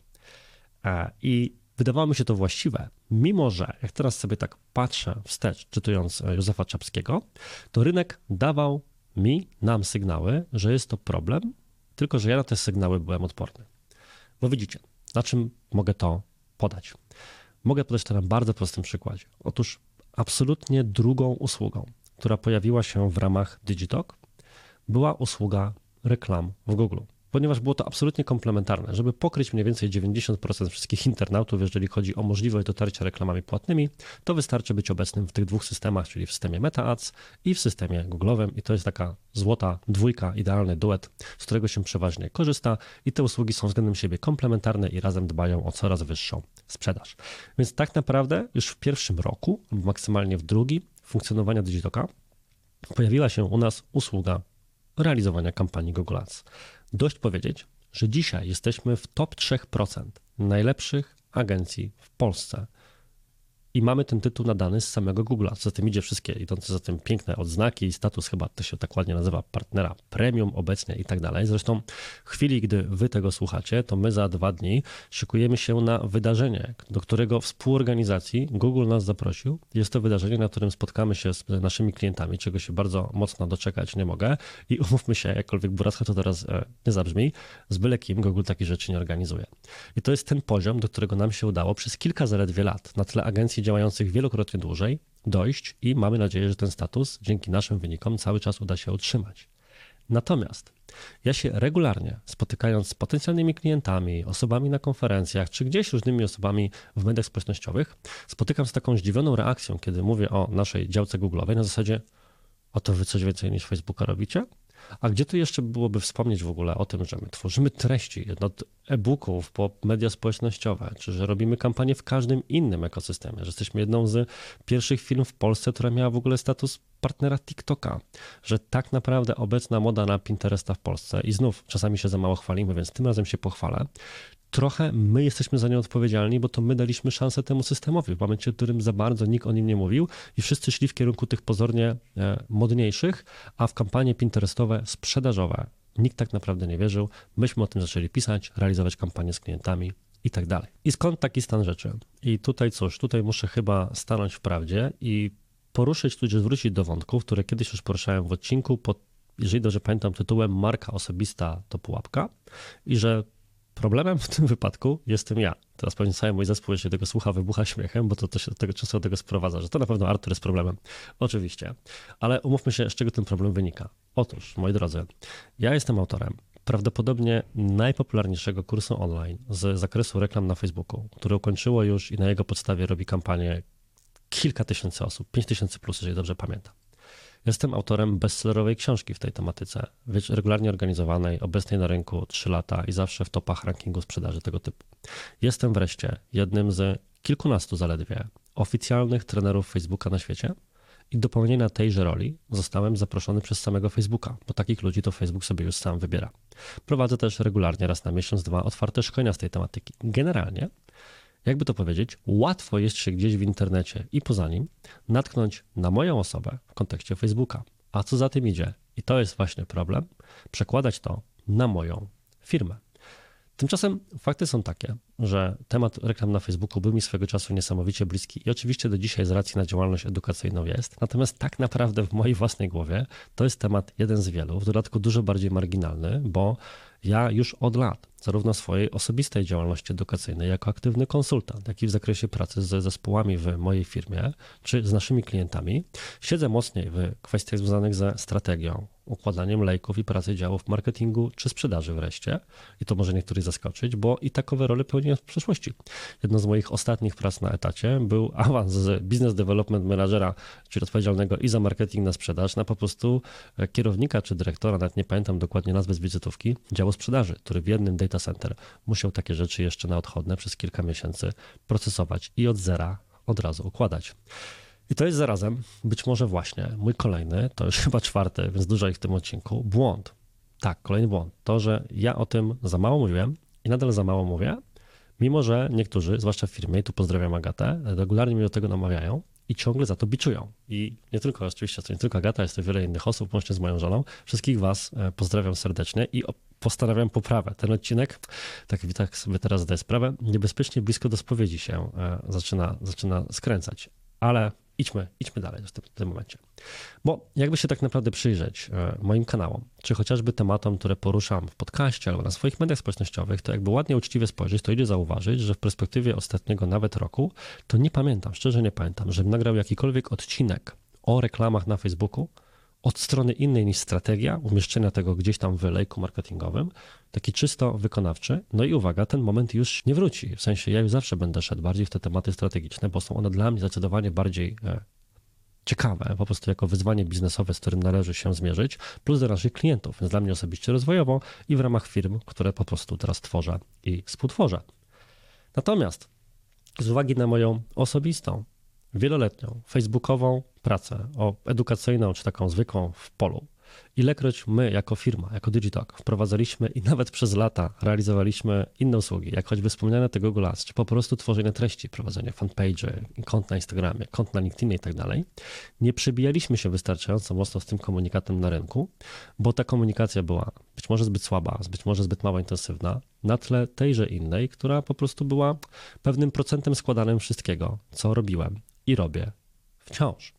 I wydawało mi się to właściwe, mimo że jak teraz sobie tak patrzę wstecz, czytując Józefa Czapskiego, to rynek dawał mi, nam sygnały, że jest to problem, tylko że ja na te sygnały byłem odporny. Bo widzicie, na czym mogę to podać? Mogę podać to na bardzo prostym przykładzie. Otóż absolutnie drugą usługą, która pojawiła się w ramach Digitalk, była usługa reklam w Google, ponieważ było to absolutnie komplementarne. Żeby pokryć mniej więcej dziewięćdziesiąt procent wszystkich internautów, jeżeli chodzi o możliwość dotarcia reklamami płatnymi, to wystarczy być obecnym w tych dwóch systemach, czyli w systemie Meta Ads i w systemie Google'owym i to jest taka złota dwójka, idealny duet, z którego się przeważnie korzysta i te usługi są względem siebie komplementarne i razem dbają o coraz wyższą sprzedaż. Więc tak naprawdę już w pierwszym roku, lub maksymalnie w drugim funkcjonowania Digitalka pojawiła się u nas usługa realizowania kampanii Google Ads. Dość powiedzieć, że dzisiaj jesteśmy w top trzy procent najlepszych agencji w Polsce i mamy ten tytuł nadany z samego Google'a. Za tym idzie wszystkie idące za tym piękne odznaki i status, chyba to się tak ładnie nazywa, partnera premium obecnie i tak dalej. Zresztą w chwili, gdy wy tego słuchacie, to my za dwa dni szykujemy się na wydarzenie, do którego współorganizacji Google nas zaprosił. Jest to wydarzenie, na którym spotkamy się z naszymi klientami, czego się bardzo mocno doczekać nie mogę i umówmy się, jakkolwiek buracko to teraz nie zabrzmi, z byle kim Google takich rzeczy nie organizuje. I to jest ten poziom, do którego nam się udało przez kilka zaledwie lat na tle agencji działających wielokrotnie dłużej dojść i mamy nadzieję, że ten status dzięki naszym wynikom cały czas uda się utrzymać. Natomiast ja się regularnie spotykając z potencjalnymi klientami, osobami na konferencjach, czy gdzieś różnymi osobami w mediach społecznościowych, spotykam z taką zdziwioną reakcją, kiedy mówię o naszej działce Google'owej na zasadzie, o to wy coś więcej niż Facebooka robicie? A gdzie tu jeszcze byłoby wspomnieć w ogóle o tym, że my tworzymy treści od e-booków po media społecznościowe, czy że robimy kampanię w każdym innym ekosystemie, że jesteśmy jedną z pierwszych firm w Polsce, która miała w ogóle status partnera TikToka, że tak naprawdę obecna moda na Pinteresta w Polsce i znów czasami się za mało chwalimy, więc tym razem się pochwalę, trochę my jesteśmy za nią odpowiedzialni, bo to my daliśmy szansę temu systemowi w momencie, w którym za bardzo nikt o nim nie mówił i wszyscy szli w kierunku tych pozornie modniejszych, a w kampanie pinterestowe, sprzedażowe nikt tak naprawdę nie wierzył. Myśmy o tym zaczęli pisać, realizować kampanie z klientami i tak dalej. I skąd taki stan rzeczy? I tutaj cóż, tutaj muszę chyba stanąć w prawdzie i poruszyć, tudzież wrócić do wątków, które kiedyś już poruszałem w odcinku pod, jeżeli dobrze pamiętam, tytułem Marka osobista to pułapka i że problemem w tym wypadku jestem ja. Teraz pewnie cały mój zespół, jeśli tego słucha, wybucha śmiechem, bo to, to się od tego często do tego sprowadza, że to na pewno Artur jest problemem. Oczywiście. Ale umówmy się, z czego ten problem wynika. Otóż, moi drodzy, ja jestem autorem prawdopodobnie najpopularniejszego kursu online z zakresu reklam na Facebooku, który ukończyło już i na jego podstawie robi kampanię kilka tysięcy osób, pięć tysięcy plus, jeżeli dobrze pamiętam. Jestem autorem bestsellerowej książki w tej tematyce, regularnie organizowanej, obecnej na rynku trzy lata i zawsze w topach rankingu sprzedaży tego typu. Jestem wreszcie jednym z kilkunastu zaledwie oficjalnych trenerów Facebooka na świecie i do pełnienia tejże roli zostałem zaproszony przez samego Facebooka, bo takich ludzi to Facebook sobie już sam wybiera. Prowadzę też regularnie raz na miesiąc, dwa otwarte szkolenia z tej tematyki. Generalnie, jakby to powiedzieć, łatwo jest się gdzieś w internecie i poza nim natknąć na moją osobę w kontekście Facebooka. A co za tym idzie, i to jest właśnie problem, przekładać to na moją firmę. Tymczasem fakty są takie, że temat reklam na Facebooku był mi swego czasu niesamowicie bliski i oczywiście do dzisiaj z racji na działalność edukacyjną jest, natomiast tak naprawdę w mojej własnej głowie to jest temat jeden z wielu, w dodatku dużo bardziej marginalny, bo ja już od lat, zarówno swojej osobistej działalności edukacyjnej jako aktywny konsultant, jak i w zakresie pracy ze zespołami w mojej firmie, czy z naszymi klientami, siedzę mocniej w kwestiach związanych ze strategią, układaniem lejków i pracy działów marketingu czy sprzedaży wreszcie. I to może niektórych zaskoczyć, bo i takowe role pełniłem w przeszłości. Jedną z moich ostatnich prac na etacie był awans z Business Development Managera, czyli odpowiedzialnego i za marketing na sprzedaż, na po prostu kierownika czy dyrektora, nawet nie pamiętam dokładnie nazwy z wizytówki, działu sprzedaży, który w jednym data center musiał takie rzeczy jeszcze na odchodne przez kilka miesięcy procesować i od zera od razu układać. I to jest zarazem być może właśnie mój kolejny, to już chyba czwarty, więc dużo ich w tym odcinku, błąd. Tak, kolejny błąd. To, że ja o tym za mało mówiłem i nadal za mało mówię, mimo że niektórzy, zwłaszcza w firmie, i tu pozdrawiam Agatę, regularnie mnie do tego namawiają i ciągle za to biczują. I nie tylko, oczywiście, to nie tylko Agata, jest to wiele innych osób, łącznie z moją żoną. Wszystkich was pozdrawiam serdecznie i postanawiam poprawę. Ten odcinek, tak, tak sobie teraz zdaję sprawę, niebezpiecznie blisko do spowiedzi się zaczyna, zaczyna skręcać. Ale idźmy, idźmy dalej w tym, w tym momencie. Bo jakby się tak naprawdę przyjrzeć moim kanałom, czy chociażby tematom, które poruszam w podcaście albo na swoich mediach społecznościowych, to jakby ładnie, uczciwie spojrzeć, to idzie zauważyć, że w perspektywie ostatniego nawet roku, to nie pamiętam, szczerze nie pamiętam, żebym nagrał jakikolwiek odcinek o reklamach na Facebooku od strony innej niż strategia umieszczenia tego gdzieś tam w lejku marketingowym, taki czysto wykonawczy. No i uwaga, ten moment już nie wróci. W sensie ja już zawsze będę szedł bardziej w te tematy strategiczne, bo są one dla mnie zdecydowanie bardziej e, ciekawe, po prostu jako wyzwanie biznesowe, z którym należy się zmierzyć, plus do naszych klientów, więc dla mnie osobiście rozwojowo i w ramach firm, które po prostu teraz tworzę i współtworzę. Natomiast z uwagi na moją osobistą, wieloletnią, facebookową pracę o edukacyjną czy taką zwykłą w polu, ilekroć my jako firma, jako Digitalk wprowadzaliśmy i nawet przez lata realizowaliśmy inne usługi, jak choćby wspomniane te Google Ads, czy po prostu tworzenie treści, prowadzenie fanpage'y, kont na Instagramie, kont na LinkedInie i tak dalej, nie przebijaliśmy się wystarczająco mocno z tym komunikatem na rynku, bo ta komunikacja była być może zbyt słaba, być może zbyt mało intensywna, na tle tejże innej, która po prostu była pewnym procentem składanym wszystkiego, co robiłem i robię wciąż.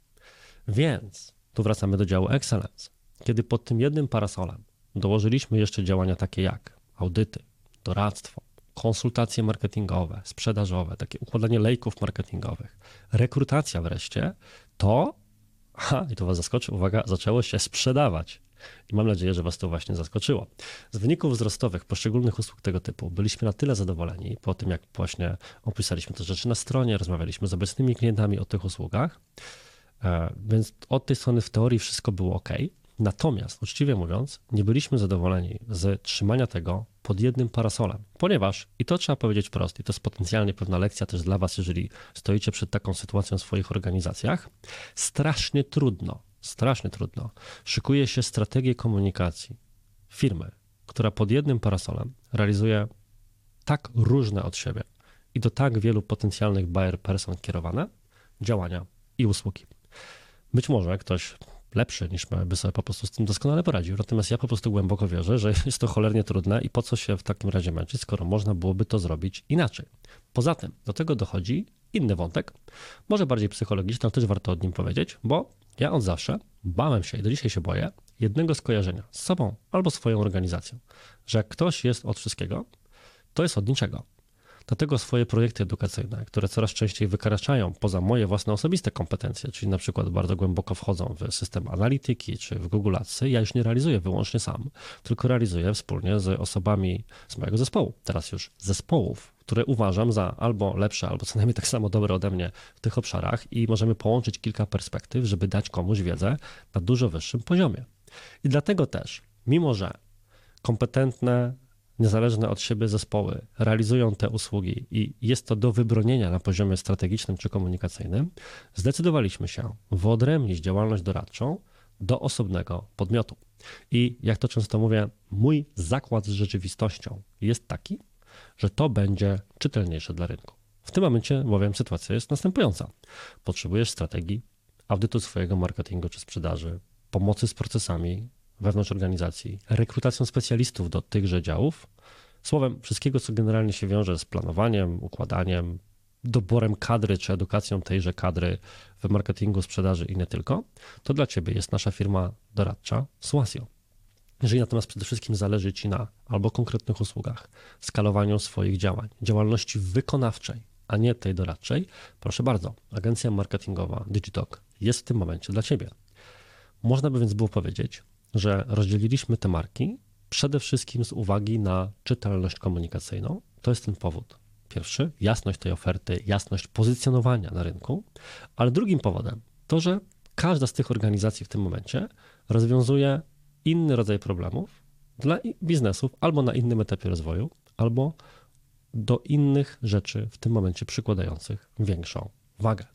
Więc tu wracamy do działu Excellence. Kiedy pod tym jednym parasolem dołożyliśmy jeszcze działania takie jak audyty, doradztwo, konsultacje marketingowe, sprzedażowe, takie układanie lejków marketingowych, rekrutacja wreszcie, to, aha, i to was zaskoczy, uwaga, zaczęło się sprzedawać. I mam nadzieję, że was to właśnie zaskoczyło. Z wyników wzrostowych poszczególnych usług tego typu byliśmy na tyle zadowoleni po tym, jak właśnie opisaliśmy te rzeczy na stronie, rozmawialiśmy z obecnymi klientami o tych usługach, więc od tej strony w teorii wszystko było ok. Natomiast, uczciwie mówiąc, nie byliśmy zadowoleni z trzymania tego pod jednym parasolem, ponieważ, i to trzeba powiedzieć wprost, i to jest potencjalnie pewna lekcja też dla was, jeżeli stoicie przed taką sytuacją w swoich organizacjach, strasznie trudno, strasznie trudno szykuje się strategię komunikacji firmy, która pod jednym parasolem realizuje tak różne od siebie i do tak wielu potencjalnych buyer person kierowane działania i usługi. Być może ktoś lepszy niż my by sobie po prostu z tym doskonale poradził. Natomiast ja po prostu głęboko wierzę, że jest to cholernie trudne i po co się w takim razie męczyć, skoro można byłoby to zrobić inaczej. Poza tym do tego dochodzi inny wątek, może bardziej psychologiczny, ale też warto o nim powiedzieć, bo ja od zawsze bałem się i do dzisiaj się boję jednego skojarzenia z sobą albo swoją organizacją, że jak ktoś jest od wszystkiego, to jest od niczego. Dlatego swoje projekty edukacyjne, które coraz częściej wykraczają poza moje własne osobiste kompetencje, czyli na przykład bardzo głęboko wchodzą w system analityki czy w Google Adsy, ja już nie realizuję wyłącznie sam, tylko realizuję wspólnie z osobami z mojego zespołu, teraz już zespołów, które uważam za albo lepsze, albo co najmniej tak samo dobre ode mnie w tych obszarach i możemy połączyć kilka perspektyw, żeby dać komuś wiedzę na dużo wyższym poziomie. I dlatego też, mimo że kompetentne, niezależne od siebie zespoły realizują te usługi i jest to do wybronienia na poziomie strategicznym czy komunikacyjnym, zdecydowaliśmy się wyodrębnić działalność doradczą do osobnego podmiotu. I jak to często mówię, mój zakład z rzeczywistością jest taki, że to będzie czytelniejsze dla rynku. W tym momencie bowiem sytuacja jest następująca. Potrzebujesz strategii, audytu swojego marketingu czy sprzedaży, pomocy z procesami wewnątrz organizacji, rekrutacją specjalistów do tychże działów, słowem wszystkiego, co generalnie się wiąże z planowaniem, układaniem, doborem kadry czy edukacją tejże kadry w marketingu, sprzedaży i nie tylko, to dla ciebie jest nasza firma doradcza Suasio. Jeżeli natomiast przede wszystkim zależy ci na albo konkretnych usługach, skalowaniu swoich działań, działalności wykonawczej, a nie tej doradczej, proszę bardzo, agencja marketingowa Digitalk jest w tym momencie dla ciebie. Można by więc było powiedzieć, że rozdzieliliśmy te marki przede wszystkim z uwagi na czytelność komunikacyjną. To jest ten powód. Pierwszy, jasność tej oferty, jasność pozycjonowania na rynku, ale drugim powodem to, że każda z tych organizacji w tym momencie rozwiązuje inny rodzaj problemów dla biznesów albo na innym etapie rozwoju, albo do innych rzeczy w tym momencie przykładających większą wagę.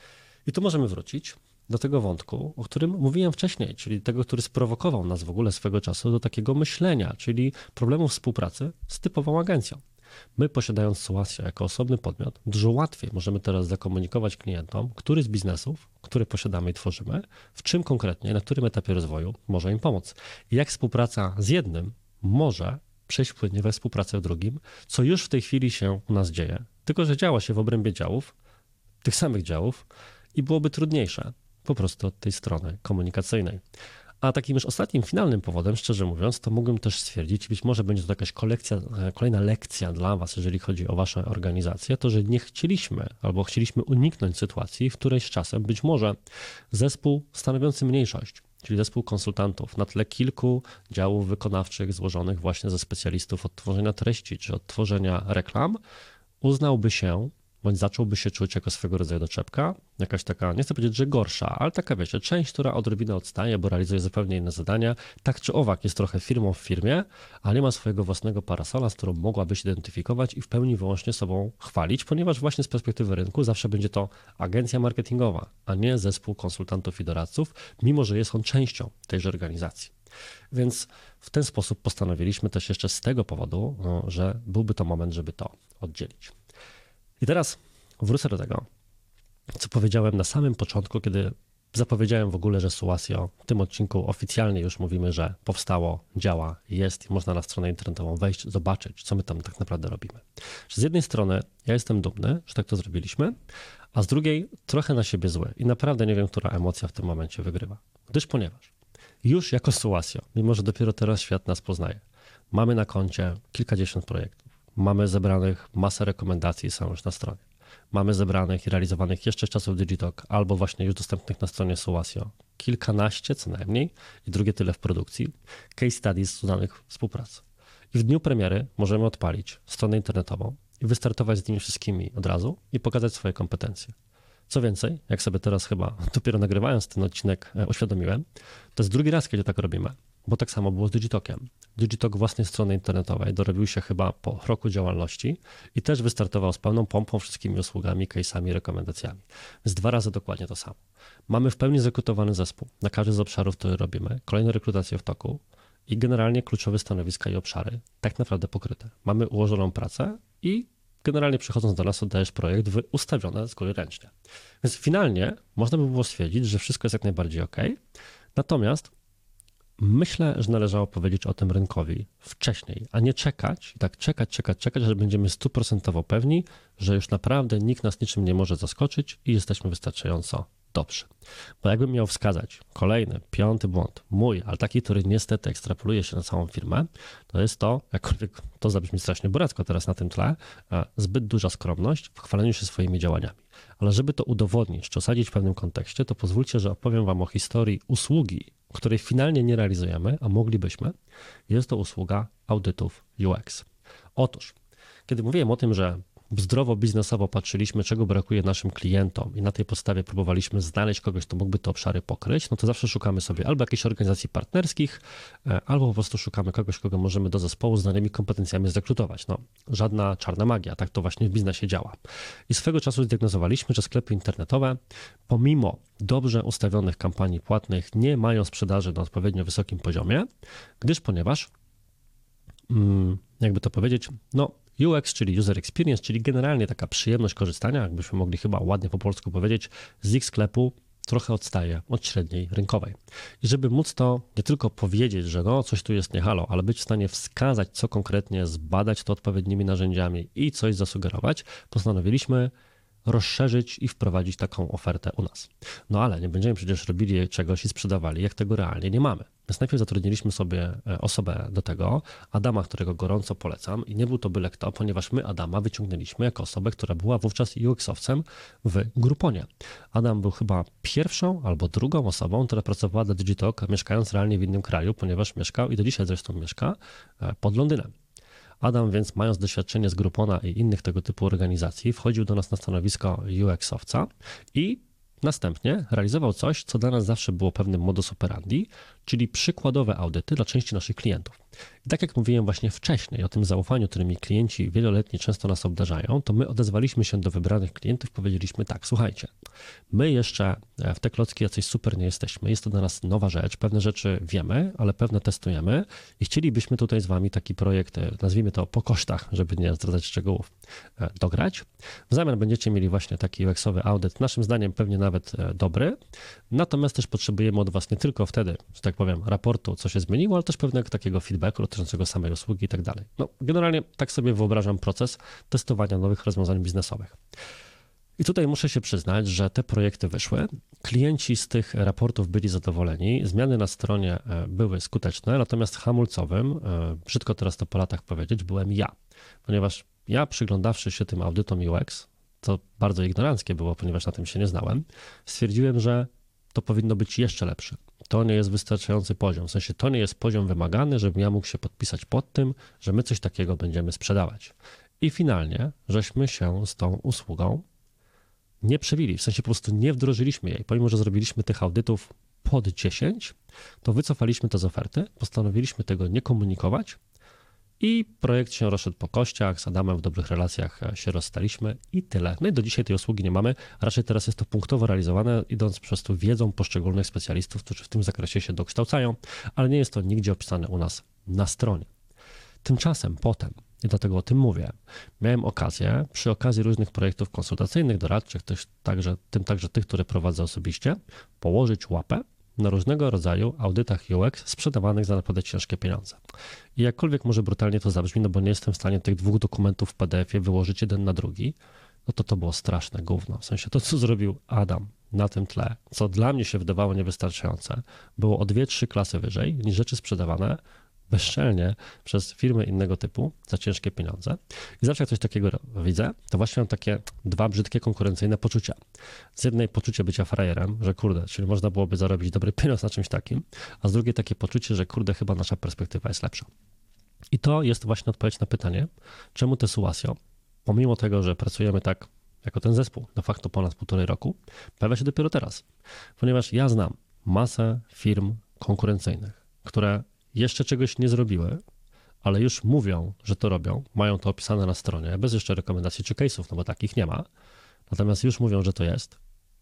I tu możemy wrócić do tego wątku, o którym mówiłem wcześniej, czyli tego, który sprowokował nas w ogóle swego czasu do takiego myślenia, czyli problemu współpracy z typową agencją. My, posiadając Suasio jako osobny podmiot, dużo łatwiej możemy teraz zakomunikować klientom, który z biznesów, które posiadamy i tworzymy, w czym konkretnie, na którym etapie rozwoju może im pomóc. I jak współpraca z jednym może przejść płynnie we współpracę w drugim, co już w tej chwili się u nas dzieje. Tylko że działa się w obrębie działów, tych samych działów i byłoby trudniejsze po prostu od tej strony komunikacyjnej. A takim już ostatnim, finalnym powodem, szczerze mówiąc, to mógłbym też stwierdzić, być może będzie to jakaś kolekcja, kolejna lekcja dla Was, jeżeli chodzi o Wasze organizacje, to, że nie chcieliśmy albo chcieliśmy uniknąć sytuacji, w której z czasem być może zespół stanowiący mniejszość, czyli zespół konsultantów na tle kilku działów wykonawczych złożonych właśnie ze specjalistów od tworzenia treści czy od tworzenia reklam, uznałby się bądź zacząłby się czuć jako swego rodzaju doczepka, jakaś taka, nie chcę powiedzieć, że gorsza, ale taka, wiecie, część, która odrobinę odstaje, bo realizuje zupełnie inne zadania, tak czy owak jest trochę firmą w firmie, a nie ma swojego własnego parasola, z którą mogłaby się identyfikować i w pełni wyłącznie sobą chwalić, ponieważ właśnie z perspektywy rynku zawsze będzie to agencja marketingowa, a nie zespół konsultantów i doradców, mimo że jest on częścią tejże organizacji. Więc w ten sposób postanowiliśmy też jeszcze z tego powodu, że byłby to moment, żeby to oddzielić. I teraz wrócę do tego, co powiedziałem na samym początku, kiedy zapowiedziałem w ogóle, że Suasio w tym odcinku oficjalnie już mówimy, że powstało, działa, jest i można na stronę internetową wejść, zobaczyć, co my tam tak naprawdę robimy. Że z jednej strony ja jestem dumny, że tak to zrobiliśmy, a z drugiej trochę na siebie zły i naprawdę nie wiem, która emocja w tym momencie wygrywa. Gdyż ponieważ już jako Suasio, mimo że dopiero teraz świat nas poznaje, mamy na koncie kilkadziesiąt projektów. Mamy zebranych masę rekomendacji, są już na stronie. Mamy zebranych i realizowanych jeszcze z czasów Digitalk, albo właśnie już dostępnych na stronie Suasio. Kilkanaście co najmniej i drugie tyle w produkcji. Case studies z udanych współprac. I w dniu premiery możemy odpalić stronę internetową i wystartować z nimi wszystkimi od razu i pokazać swoje kompetencje. Co więcej, jak sobie teraz chyba dopiero nagrywając ten odcinek uświadomiłem, to jest drugi raz, kiedy tak robimy. Bo tak samo było z Digitalkiem. Digitalk własnej strony internetowej dorobił się chyba po roku działalności i też wystartował z pełną pompą wszystkimi usługami, case'ami, rekomendacjami. Więc dwa razy dokładnie to samo. Mamy w pełni zrekrutowany zespół na każdy z obszarów, który robimy, kolejne rekrutacje w toku i generalnie kluczowe stanowiska i obszary tak naprawdę pokryte. Mamy ułożoną pracę i generalnie przychodząc do nas oddajesz projekt ustawiony z góry ręcznie. Więc finalnie można by było stwierdzić, że wszystko jest jak najbardziej ok. Natomiast myślę, że należało powiedzieć o tym rynkowi wcześniej, a nie czekać, i tak czekać, czekać, czekać, że będziemy stuprocentowo pewni, że już naprawdę nikt nas niczym nie może zaskoczyć i jesteśmy wystarczająco dobrzy. Bo jakbym miał wskazać kolejny, piąty błąd, mój, ale taki, który niestety ekstrapoluje się na całą firmę, to jest to, jakkolwiek to zabrzmi strasznie buracko teraz na tym tle, zbyt duża skromność w chwaleniu się swoimi działaniami. Ale żeby to udowodnić, czy osadzić w pewnym kontekście, to pozwólcie, że opowiem wam o historii usługi, której finalnie nie realizujemy, a moglibyśmy. Jest to usługa audytów U X. Otóż, kiedy mówiłem o tym, że zdrowo biznesowo patrzyliśmy, czego brakuje naszym klientom i na tej podstawie próbowaliśmy znaleźć kogoś, kto mógłby te obszary pokryć, no to zawsze szukamy sobie albo jakichś organizacji partnerskich, albo po prostu szukamy kogoś, kogo możemy do zespołu z danymi kompetencjami zrekrutować. No, żadna czarna magia, tak to właśnie w biznesie działa. I swego czasu zdiagnozowaliśmy, że sklepy internetowe, pomimo dobrze ustawionych kampanii płatnych, nie mają sprzedaży na odpowiednio wysokim poziomie, gdyż ponieważ, jakby to powiedzieć, no U X, czyli User Experience, czyli generalnie taka przyjemność korzystania, jakbyśmy mogli chyba ładnie po polsku powiedzieć, z ich sklepu trochę odstaje od średniej rynkowej. I żeby móc to nie tylko powiedzieć, że no coś tu jest nie halo, ale być w stanie wskazać, co konkretnie, zbadać to odpowiednimi narzędziami i coś zasugerować, postanowiliśmy rozszerzyć i wprowadzić taką ofertę u nas. No ale nie będziemy przecież robili czegoś i sprzedawali, jak tego realnie nie mamy. Więc najpierw zatrudniliśmy sobie osobę do tego, Adama, którego gorąco polecam i nie był to byle kto, ponieważ my Adama wyciągnęliśmy jako osobę, która była wówczas U X-owcem w Grouponie. Adam był chyba pierwszą albo drugą osobą, która pracowała dla Digitalk, mieszkając realnie w innym kraju, ponieważ mieszkał i do dzisiaj zresztą mieszka pod Londynem. Adam więc, mając doświadczenie z Groupona i innych tego typu organizacji, wchodził do nas na stanowisko U X-owca i następnie realizował coś, co dla nas zawsze było pewnym modus operandi, czyli przykładowe audyty dla części naszych klientów. I tak jak mówiłem właśnie wcześniej o tym zaufaniu, którymi klienci wieloletni często nas obdarzają, to my odezwaliśmy się do wybranych klientów, powiedzieliśmy tak, słuchajcie, my jeszcze w te klocki jacyś super nie jesteśmy, jest to dla nas nowa rzecz, pewne rzeczy wiemy, ale pewne testujemy i chcielibyśmy tutaj z wami taki projekt, nazwijmy to po kosztach, żeby nie zdradzać szczegółów, dograć. W zamian będziecie mieli właśnie taki U X-owy audyt, naszym zdaniem pewnie nawet dobry, natomiast też potrzebujemy od was nie tylko wtedy, że tak powiem, raportu, co się zmieniło, ale też pewnego takiego feedbacku dotyczącego samej usługi i tak dalej. No, generalnie tak sobie wyobrażam proces testowania nowych rozwiązań biznesowych. I tutaj muszę się przyznać, że te projekty wyszły, klienci z tych raportów byli zadowoleni, zmiany na stronie były skuteczne, natomiast hamulcowym, brzydko teraz to po latach powiedzieć, byłem ja, ponieważ ja przyglądawszy się tym audytom U X, to bardzo ignoranckie było, ponieważ na tym się nie znałem, stwierdziłem, że to powinno być jeszcze lepsze. To nie jest wystarczający poziom, w sensie to nie jest poziom wymagany, żebym ja mógł się podpisać pod tym, że my coś takiego będziemy sprzedawać. I finalnie, żeśmy się z tą usługą nie przebili, w sensie po prostu nie wdrożyliśmy jej. Pomimo że zrobiliśmy tych audytów pod dziesięć, to wycofaliśmy to z oferty, postanowiliśmy tego nie komunikować i projekt się rozszedł po kościach, z Adamem w dobrych relacjach się rozstaliśmy i tyle. No i do dzisiaj tej usługi nie mamy, a raczej teraz jest to punktowo realizowane, idąc przez to wiedzą poszczególnych specjalistów, którzy w tym zakresie się dokształcają, ale nie jest to nigdzie opisane u nas na stronie. Tymczasem potem, i dlatego o tym mówię, miałem okazję, przy okazji różnych projektów konsultacyjnych, doradczych, też także, tym także tych, które prowadzę osobiście, położyć łapę na różnego rodzaju audytach U X sprzedawanych za naprawdę ciężkie pieniądze. I jakkolwiek może brutalnie to zabrzmi, no bo nie jestem w stanie tych dwóch dokumentów w P D F-ie wyłożyć jeden na drugi, no to to było straszne gówno. W sensie to, co zrobił Adam na tym tle, co dla mnie się wydawało niewystarczające, było o dwie, trzy klasy wyżej niż rzeczy sprzedawane bezczelnie przez firmy innego typu za ciężkie pieniądze. I zawsze jak coś takiego widzę, to właśnie mam takie dwa brzydkie konkurencyjne poczucia. Z jednej poczucie bycia frajerem, że kurde, czyli można byłoby zarobić dobry pieniądz na czymś takim, a z drugiej takie poczucie, że kurde, chyba nasza perspektywa jest lepsza. I to jest właśnie odpowiedź na pytanie, czemu te Suasio, pomimo tego, że pracujemy tak jako ten zespół de facto ponad półtorej roku, pojawia się dopiero teraz. Ponieważ ja znam masę firm konkurencyjnych, które jeszcze czegoś nie zrobiły, ale już mówią, że to robią, mają to opisane na stronie, bez jeszcze rekomendacji czy case'ów, no bo takich nie ma, natomiast już mówią, że to jest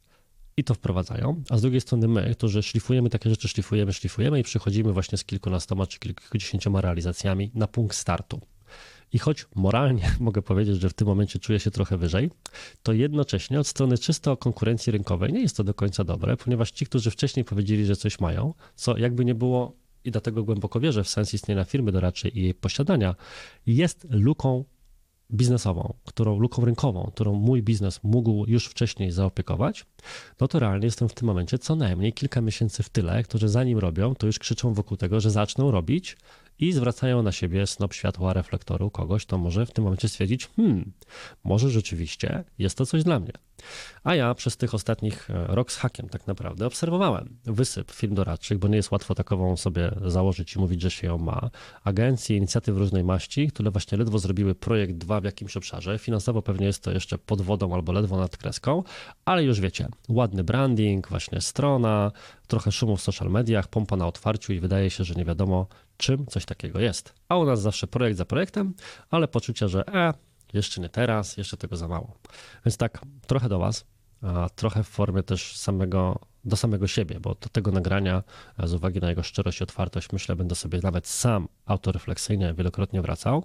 i to wprowadzają, a z drugiej strony my, którzy szlifujemy takie rzeczy, szlifujemy, szlifujemy i przychodzimy właśnie z kilkunastoma czy kilkudziesięcioma realizacjami na punkt startu. I choć moralnie mogę powiedzieć, że w tym momencie czuję się trochę wyżej, to jednocześnie od strony czysto konkurencji rynkowej nie jest to do końca dobre, ponieważ ci, którzy wcześniej powiedzieli, że coś mają, co jakby nie było i dlatego głęboko wierzę w sens istnienia firmy doradczej i jej posiadania, jest luką biznesową, którą luką rynkową, którą mój biznes mógł już wcześniej zaopiekować, no to realnie jestem w tym momencie co najmniej kilka miesięcy w tyle, którzy zanim robią, to już krzyczą wokół tego, że zaczną robić i zwracają na siebie snop światła reflektoru kogoś, kto może w tym momencie stwierdzić, hmm, może rzeczywiście jest to coś dla mnie. A ja przez tych ostatnich rok z hakiem tak naprawdę obserwowałem wysyp firm doradczych, bo nie jest łatwo takową sobie założyć i mówić, że się ją ma. Agencje, inicjatyw różnej maści, które właśnie ledwo zrobiły projekt dwa w jakimś obszarze. Finansowo pewnie jest to jeszcze pod wodą albo ledwo nad kreską, ale już wiecie, ładny branding, właśnie strona, trochę szumu w social mediach, pompa na otwarciu i wydaje się, że nie wiadomo, czym coś takiego jest. A u nas zawsze projekt za projektem, ale poczucie, że e, jeszcze nie teraz, jeszcze tego za mało. Więc tak, trochę do was, a trochę w formie też samego, do samego siebie, bo do tego nagrania z uwagi na jego szczerość i otwartość, myślę, będę sobie nawet sam autorefleksyjnie wielokrotnie wracał,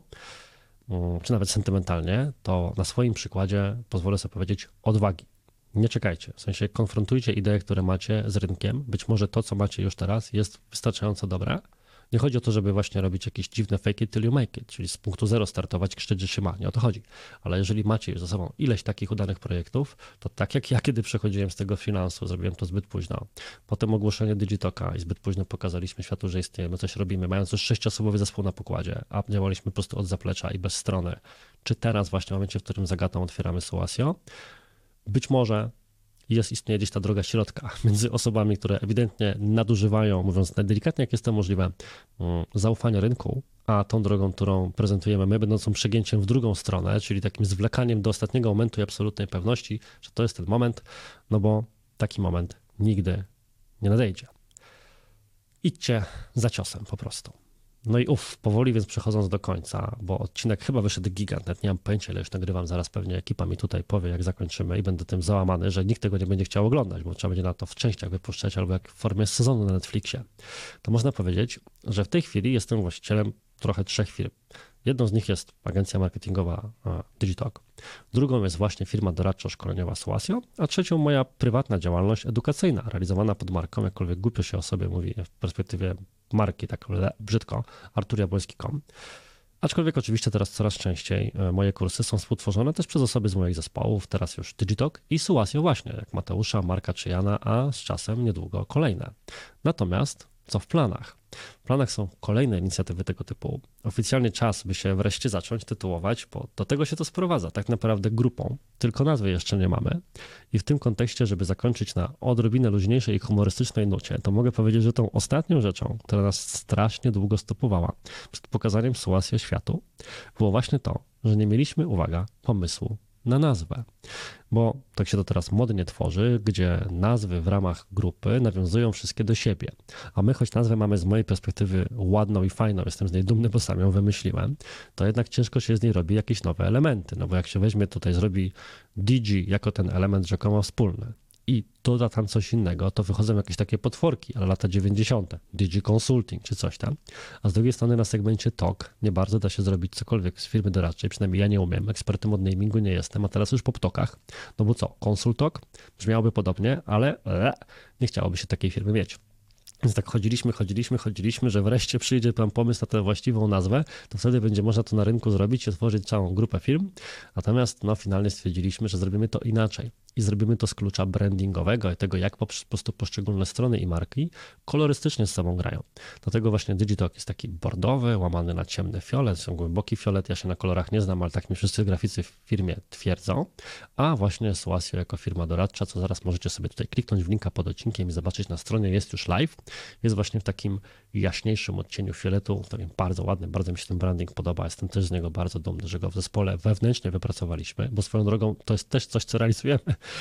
czy nawet sentymentalnie, to na swoim przykładzie pozwolę sobie powiedzieć odwagi. Nie czekajcie, w sensie konfrontujcie idee, które macie z rynkiem. Być może to, co macie już teraz, jest wystarczająco dobre. Nie chodzi o to, żeby właśnie robić jakieś dziwne fake it till you make it, czyli z punktu zero startować, krzyczeć, że się ma. Nie o to chodzi. Ale jeżeli macie już za sobą ileś takich udanych projektów, to tak jak ja, kiedy przechodziłem z tego finansu, zrobiłem to zbyt późno. Potem ogłoszenie Digitoka i zbyt późno pokazaliśmy światu, że istniejemy, coś robimy, mając już sześciosobowy zespół na pokładzie, a działaliśmy po prostu od zaplecza i bez strony. Czy teraz właśnie w momencie, w którym zagatą otwieramy Suasio, być może jest, istnieje gdzieś ta droga środka między osobami, które ewidentnie nadużywają, mówiąc najdelikatniej, jak jest to możliwe, zaufania rynku, a tą drogą, którą prezentujemy my, będącą przegięciem w drugą stronę, czyli takim zwlekaniem do ostatniego momentu i absolutnej pewności, że to jest ten moment, no bo taki moment nigdy nie nadejdzie. Idźcie za ciosem po prostu. No i uff, powoli więc przechodząc do końca, bo odcinek chyba wyszedł gigant, nawet nie mam pojęcia, ile już nagrywam, zaraz pewnie ekipa mi tutaj powie, jak zakończymy i będę tym załamany, że nikt tego nie będzie chciał oglądać, bo trzeba będzie na to w częściach wypuszczać albo jak w formie sezonu na Netflixie. To można powiedzieć, że w tej chwili jestem właścicielem trochę trzech firm. Jedną z nich jest agencja marketingowa Digitalk, drugą jest właśnie firma doradczo-szkoleniowa Suasio, a trzecią moja prywatna działalność edukacyjna, realizowana pod marką, jakkolwiek głupio się o sobie mówi w perspektywie marki, tak brzydko, artur jabłoński kropka com. Aczkolwiek oczywiście teraz coraz częściej moje kursy są współtworzone też przez osoby z moich zespołów, teraz już Digitalk i Suasio właśnie, jak Mateusza, Marka czy Jana, a z czasem niedługo kolejne. Natomiast co w planach? W planach są kolejne inicjatywy tego typu. Oficjalnie czas, by się wreszcie zacząć tytułować, bo do tego się to sprowadza, tak naprawdę grupą, tylko nazwy jeszcze nie mamy. I w tym kontekście, żeby zakończyć na odrobinę luźniejszej i humorystycznej nucie, to mogę powiedzieć, że tą ostatnią rzeczą, która nas strasznie długo stopowała przed pokazaniem Suasio światu, było właśnie to, że nie mieliśmy, uwaga, pomysłu na nazwę. Bo tak się to teraz modnie tworzy, gdzie nazwy w ramach grupy nawiązują wszystkie do siebie. A my, choć nazwę mamy z mojej perspektywy ładną i fajną, jestem z niej dumny, bo sam ją wymyśliłem, to jednak ciężko się z niej robi jakieś nowe elementy. No bo jak się weźmie tutaj, zrobi D G jako ten element rzekomo wspólny i doda tam coś innego, to wychodzą jakieś takie potworki, ale lata dziewięćdziesiąte. D G Consulting czy coś tam. A z drugiej strony na segmencie T O K nie bardzo da się zrobić cokolwiek z firmy doradczej, przynajmniej ja nie umiem, ekspertem od namingu nie jestem, a teraz już po ptokach. No bo co, Consultok brzmiałoby podobnie, ale e, nie chciałoby się takiej firmy mieć. Więc tak chodziliśmy, chodziliśmy, chodziliśmy, że wreszcie przyjdzie pan pomysł na tę właściwą nazwę, to wtedy będzie można to na rynku zrobić i otworzyć całą grupę firm. Natomiast no, finalnie stwierdziliśmy, że zrobimy to inaczej i zrobimy to z klucza brandingowego i tego, jak po prostu poszczególne strony i marki kolorystycznie z sobą grają. Dlatego właśnie Digitalk jest taki bordowy, łamany na ciemny fiolet, są głęboki fiolet, ja się na kolorach nie znam, ale tak mi wszyscy graficy w firmie twierdzą, a właśnie Suasio jako firma doradcza, co zaraz możecie sobie tutaj kliknąć w linka pod odcinkiem i zobaczyć na stronie, jest już live, jest właśnie w takim jaśniejszym odcieniu fioletu, takim bardzo ładnym, bardzo mi się ten branding podoba, jestem też z niego bardzo dumny, że go w zespole wewnętrznie wypracowaliśmy, bo swoją drogą to jest też coś, co realizujemy,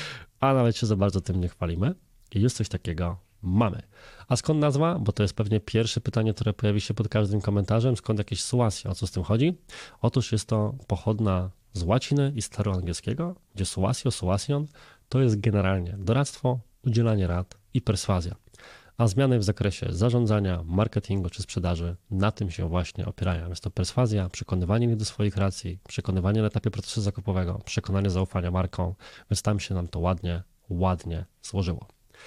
a nawet się za bardzo tym nie chwalimy i już coś takiego mamy. A skąd nazwa? Bo to jest pewnie pierwsze pytanie, które pojawi się pod każdym komentarzem. Skąd jakieś Suasio? O co z tym chodzi? Otóż jest to pochodna z łaciny i staroangielskiego, gdzie Suasio, Suasion to jest generalnie doradztwo, udzielanie rad i perswazja. A zmiany w zakresie zarządzania, marketingu czy sprzedaży na tym się właśnie opierają. Jest to perswazja, przekonywanie mnie do swoich racji, przekonywanie na etapie procesu zakupowego, przekonanie zaufania marką, więc tam się nam to ładnie, ładnie złożyło.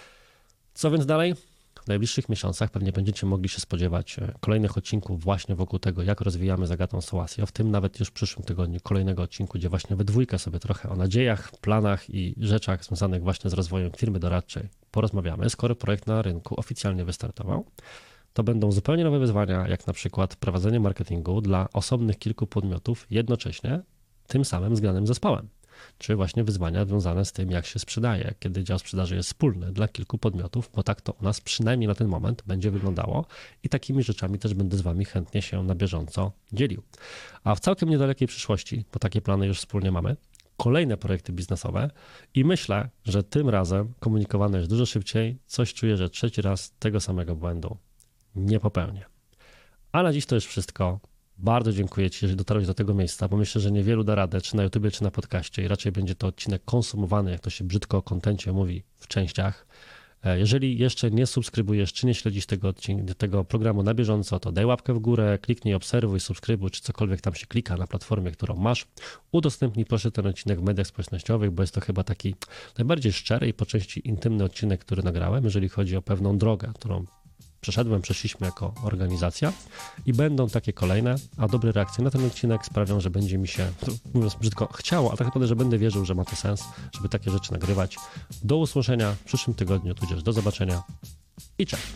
Co więc dalej? W najbliższych miesiącach pewnie będziecie mogli się spodziewać kolejnych odcinków właśnie wokół tego, jak rozwijamy zagadkę Suasio, w tym nawet już w przyszłym tygodniu kolejnego odcinku, gdzie właśnie we dwójkę sobie trochę o nadziejach, planach i rzeczach związanych właśnie z rozwojem firmy doradczej porozmawiamy. Skoro projekt na rynku oficjalnie wystartował, to będą zupełnie nowe wyzwania, jak na przykład prowadzenie marketingu dla osobnych kilku podmiotów jednocześnie tym samym zgranym zespołem. Czy właśnie wyzwania związane z tym, jak się sprzedaje, kiedy dział sprzedaży jest wspólny dla kilku podmiotów, bo tak to u nas przynajmniej na ten moment będzie wyglądało i takimi rzeczami też będę z wami chętnie się na bieżąco dzielił. A w całkiem niedalekiej przyszłości, bo takie plany już wspólnie mamy, kolejne projekty biznesowe i myślę, że tym razem komunikowane jest dużo szybciej, coś czuję, że trzeci raz tego samego błędu nie popełnię. A na dziś to już wszystko. Bardzo dziękuję ci, że dotarłeś do tego miejsca, bo myślę, że niewielu da radę, czy na YouTubie, czy na podcaście i raczej będzie to odcinek konsumowany, jak to się brzydko o kontencie mówi, w częściach. Jeżeli jeszcze nie subskrybujesz, czy nie śledzisz tego, odcink- tego programu na bieżąco, to daj łapkę w górę, kliknij obserwuj, subskrybuj, czy cokolwiek tam się klika na platformie, którą masz. Udostępnij proszę ten odcinek w mediach społecznościowych, bo jest to chyba taki najbardziej szczery i po części intymny odcinek, który nagrałem, jeżeli chodzi o pewną drogę, którą przeszedłem, przeszliśmy jako organizacja i będą takie kolejne, a dobre reakcje na ten odcinek sprawią, że będzie mi się, mówiąc brzydko, chciało, a tak naprawdę, że będę wierzył, że ma to sens, żeby takie rzeczy nagrywać. Do usłyszenia w przyszłym tygodniu, tudzież do zobaczenia i cześć.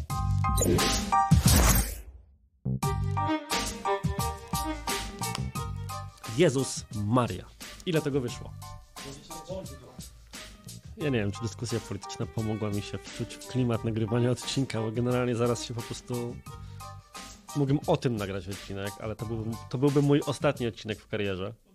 Jezus Maria. Ile tego wyszło? Ja nie wiem, czy dyskusja polityczna pomogła mi się wczuć w klimat nagrywania odcinka, bo generalnie zaraz się po prostu... Mógłbym o tym nagrać odcinek, ale to byłby, to byłby mój ostatni odcinek w karierze.